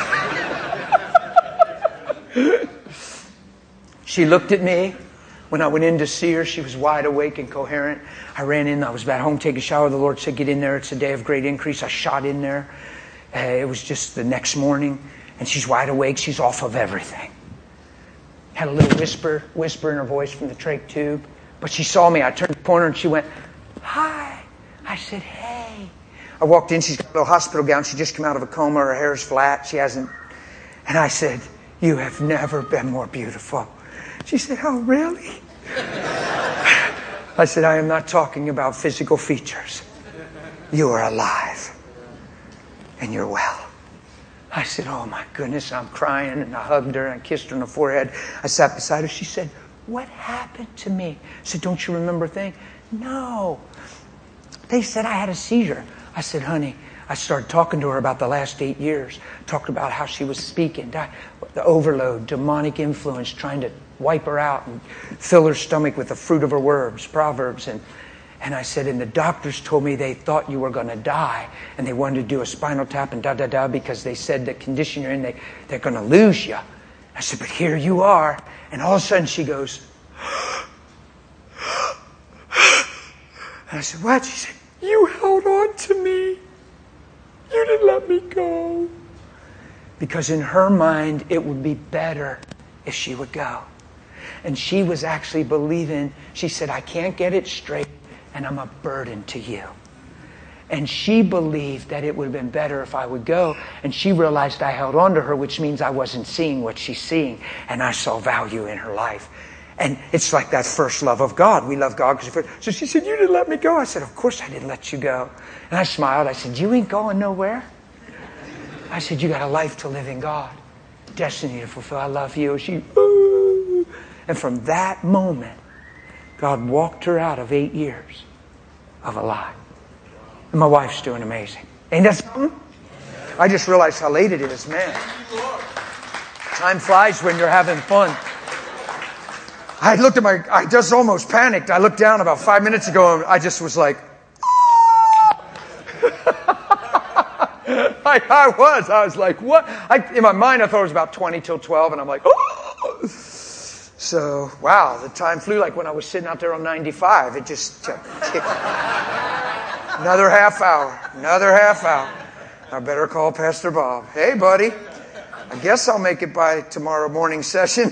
She looked at me. When I went in to see her, she was wide awake and coherent. I ran in. I was at home taking a shower. The Lord said, get in there. It's a day of great increase. I shot in there. It was just the next morning. And she's wide awake. She's off of everything. Had a little whisper in her voice from the trach tube. But she saw me. I turned the corner and she went, hi. I said, hey. I walked in. She's got a little hospital gown. She just came out of a coma. Her hair's flat. She hasn't. And I said, you have never been more beautiful. She said, oh, really? I said, I am not talking about physical features. You are alive. And you're well. I said, oh, my goodness. I'm crying. And I hugged her and I kissed her on the forehead. I sat beside her. She said, what happened to me? I said, don't you remember a thing? No. They said I had a seizure. I said, honey, I started talking to her about the last 8 years. Talked about how she was speaking. The overload, demonic influence, trying to wipe her out and fill her stomach with the fruit of her words, Proverbs. And I said, and the doctors told me they thought you were going to die. And they wanted to do a spinal tap and because they said the condition you're in, they're going to lose you. I said, but here you are. And all of a sudden she goes, and I said, what? She said, you held on to me. You didn't let me go. Because in her mind, it would be better if she would go. And she was actually believing, she said, I can't get it straight, and I'm a burden to you. And she believed that it would have been better if I would go. And she realized I held on to her, which means I wasn't seeing what she's seeing. And I saw value in her life. And it's like that first love of God. We love God. So she said, you didn't let me go. I said, of course I didn't let you go. And I smiled. I said, you ain't going nowhere. I said, you got a life to live in God. Destiny to fulfill. I love you. She, ooh. And from that moment, God walked her out of 8 years of a lie. And my wife's doing amazing. Ain't that something? I just realized how late it is, man. Time flies when you're having fun. I just almost panicked. I looked down about 5 minutes ago and I just was like, I was like, what? In my mind, I thought it was about 20 till 12, and I'm like, oh! So, wow, the time flew like when I was sitting out there on 95. It just kept ticking. Another half hour. I better call Pastor Bob. Hey, buddy, I guess I'll make it by tomorrow morning session.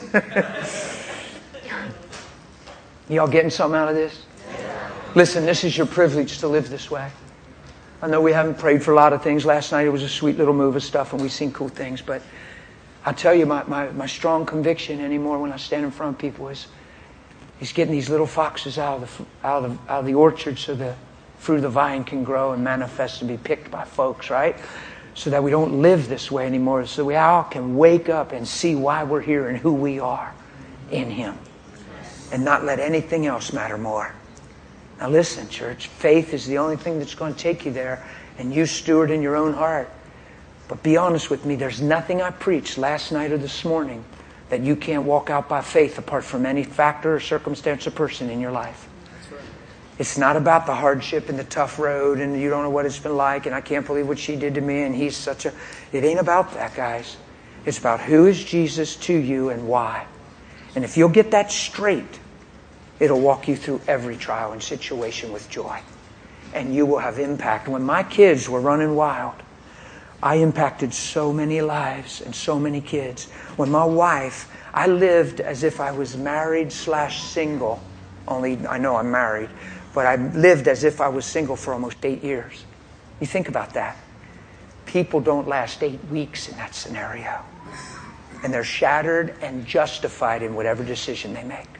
Y'all getting something out of this? Listen, this is your privilege to live this way. I know we haven't prayed for a lot of things. Last night it was a sweet little move of stuff and we've seen cool things. But I'll tell you, my strong conviction anymore when I stand in front of people is He's getting these little foxes out of the orchard so the fruit of the vine can grow and manifest and be picked by folks, right? So that we don't live this way anymore. So we all can wake up and see why we're here and who we are in Him. And not let anything else matter more. Now listen, church, faith is the only thing that's going to take you there, and you steward in your own heart. But be honest with me, there's nothing I preached last night or this morning that you can't walk out by faith apart from any factor or circumstance or person in your life. That's right. It's not about the hardship and the tough road and you don't know what it's been like and I can't believe what she did to me and he's such a... It ain't about that, guys. It's about who is Jesus to you and why. And if you'll get that straight, it'll walk you through every trial and situation with joy. And you will have impact. When my kids were running wild, I impacted so many lives and so many kids. When my wife, I lived as if I was married/single. Only, I know I'm married. But I lived as if I was single for almost 8 years. You think about that. People don't last 8 weeks in that scenario. And they're shattered and justified in whatever decision they make.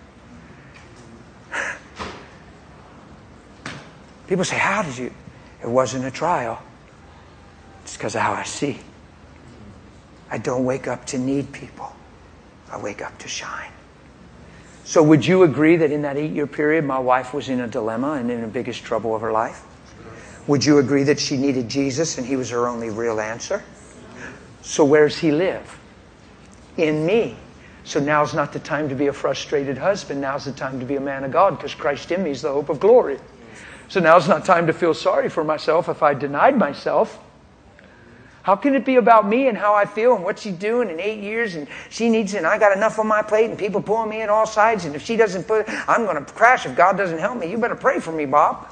People say, how did you? It wasn't a trial. It's because of how I see. I don't wake up to need people. I wake up to shine. So would you agree that in that 8-year period, my wife was in a dilemma and in the biggest trouble of her life? Would you agree that she needed Jesus and He was her only real answer? So where's He live? In me. So now's not the time to be a frustrated husband. Now's the time to be a man of God because Christ in me is the hope of glory. So now's not time to feel sorry for myself if I denied myself. How can it be about me and how I feel and what she's doing in 8 years and she needs it and I got enough on my plate and people pulling me in all sides and if she doesn't put it, I'm going to crash if God doesn't help me. You better pray for me, Bob.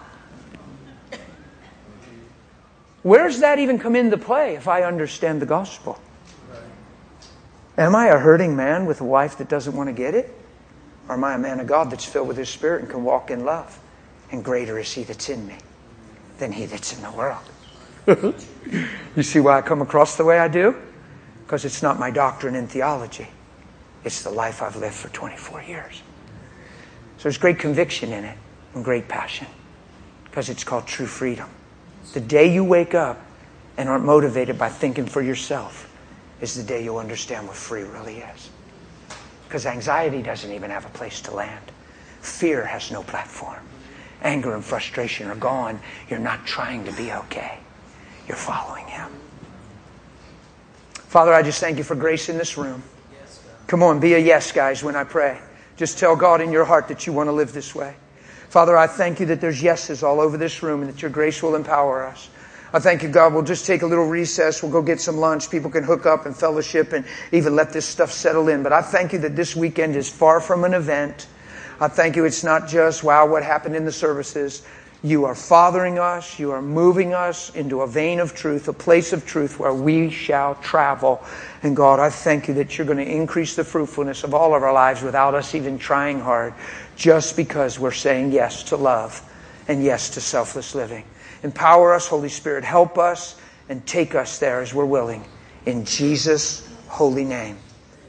Where's that even come into play if I understand the gospel? Am I a hurting man with a wife that doesn't want to get it? Or am I a man of God that's filled with His Spirit and can walk in love? And greater is He that's in me than he that's in the world. You see why I come across the way I do? Because it's not my doctrine and theology. It's the life I've lived for 24 years. So there's great conviction in it and great passion. Because it's called true freedom. The day you wake up and aren't motivated by thinking for yourself is the day you'll understand what free really is. Because anxiety doesn't even have a place to land. Fear has no platform. Anger and frustration are gone. You're not trying to be okay. You're following Him. Father, I just thank You for grace in this room. Come on, be a yes, guys, when I pray. Just tell God in your heart that you want to live this way. Father, I thank You that there's yeses all over this room and that Your grace will empower us. I thank You, God, we'll just take a little recess. We'll go get some lunch. People can hook up and fellowship and even let this stuff settle in. But I thank You that this weekend is far from an event. I thank You it's not just, wow, what happened in the services. You are fathering us. You are moving us into a vein of truth, a place of truth where we shall travel. And God, I thank You that You're going to increase the fruitfulness of all of our lives without us even trying hard, just because we're saying yes to love and yes to selfless living. Empower us, Holy Spirit. Help us and take us there as we're willing. In Jesus' holy name.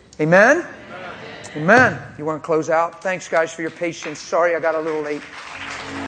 Amen? Amen. You want to close out? Thanks, guys, for your patience. Sorry I got a little late.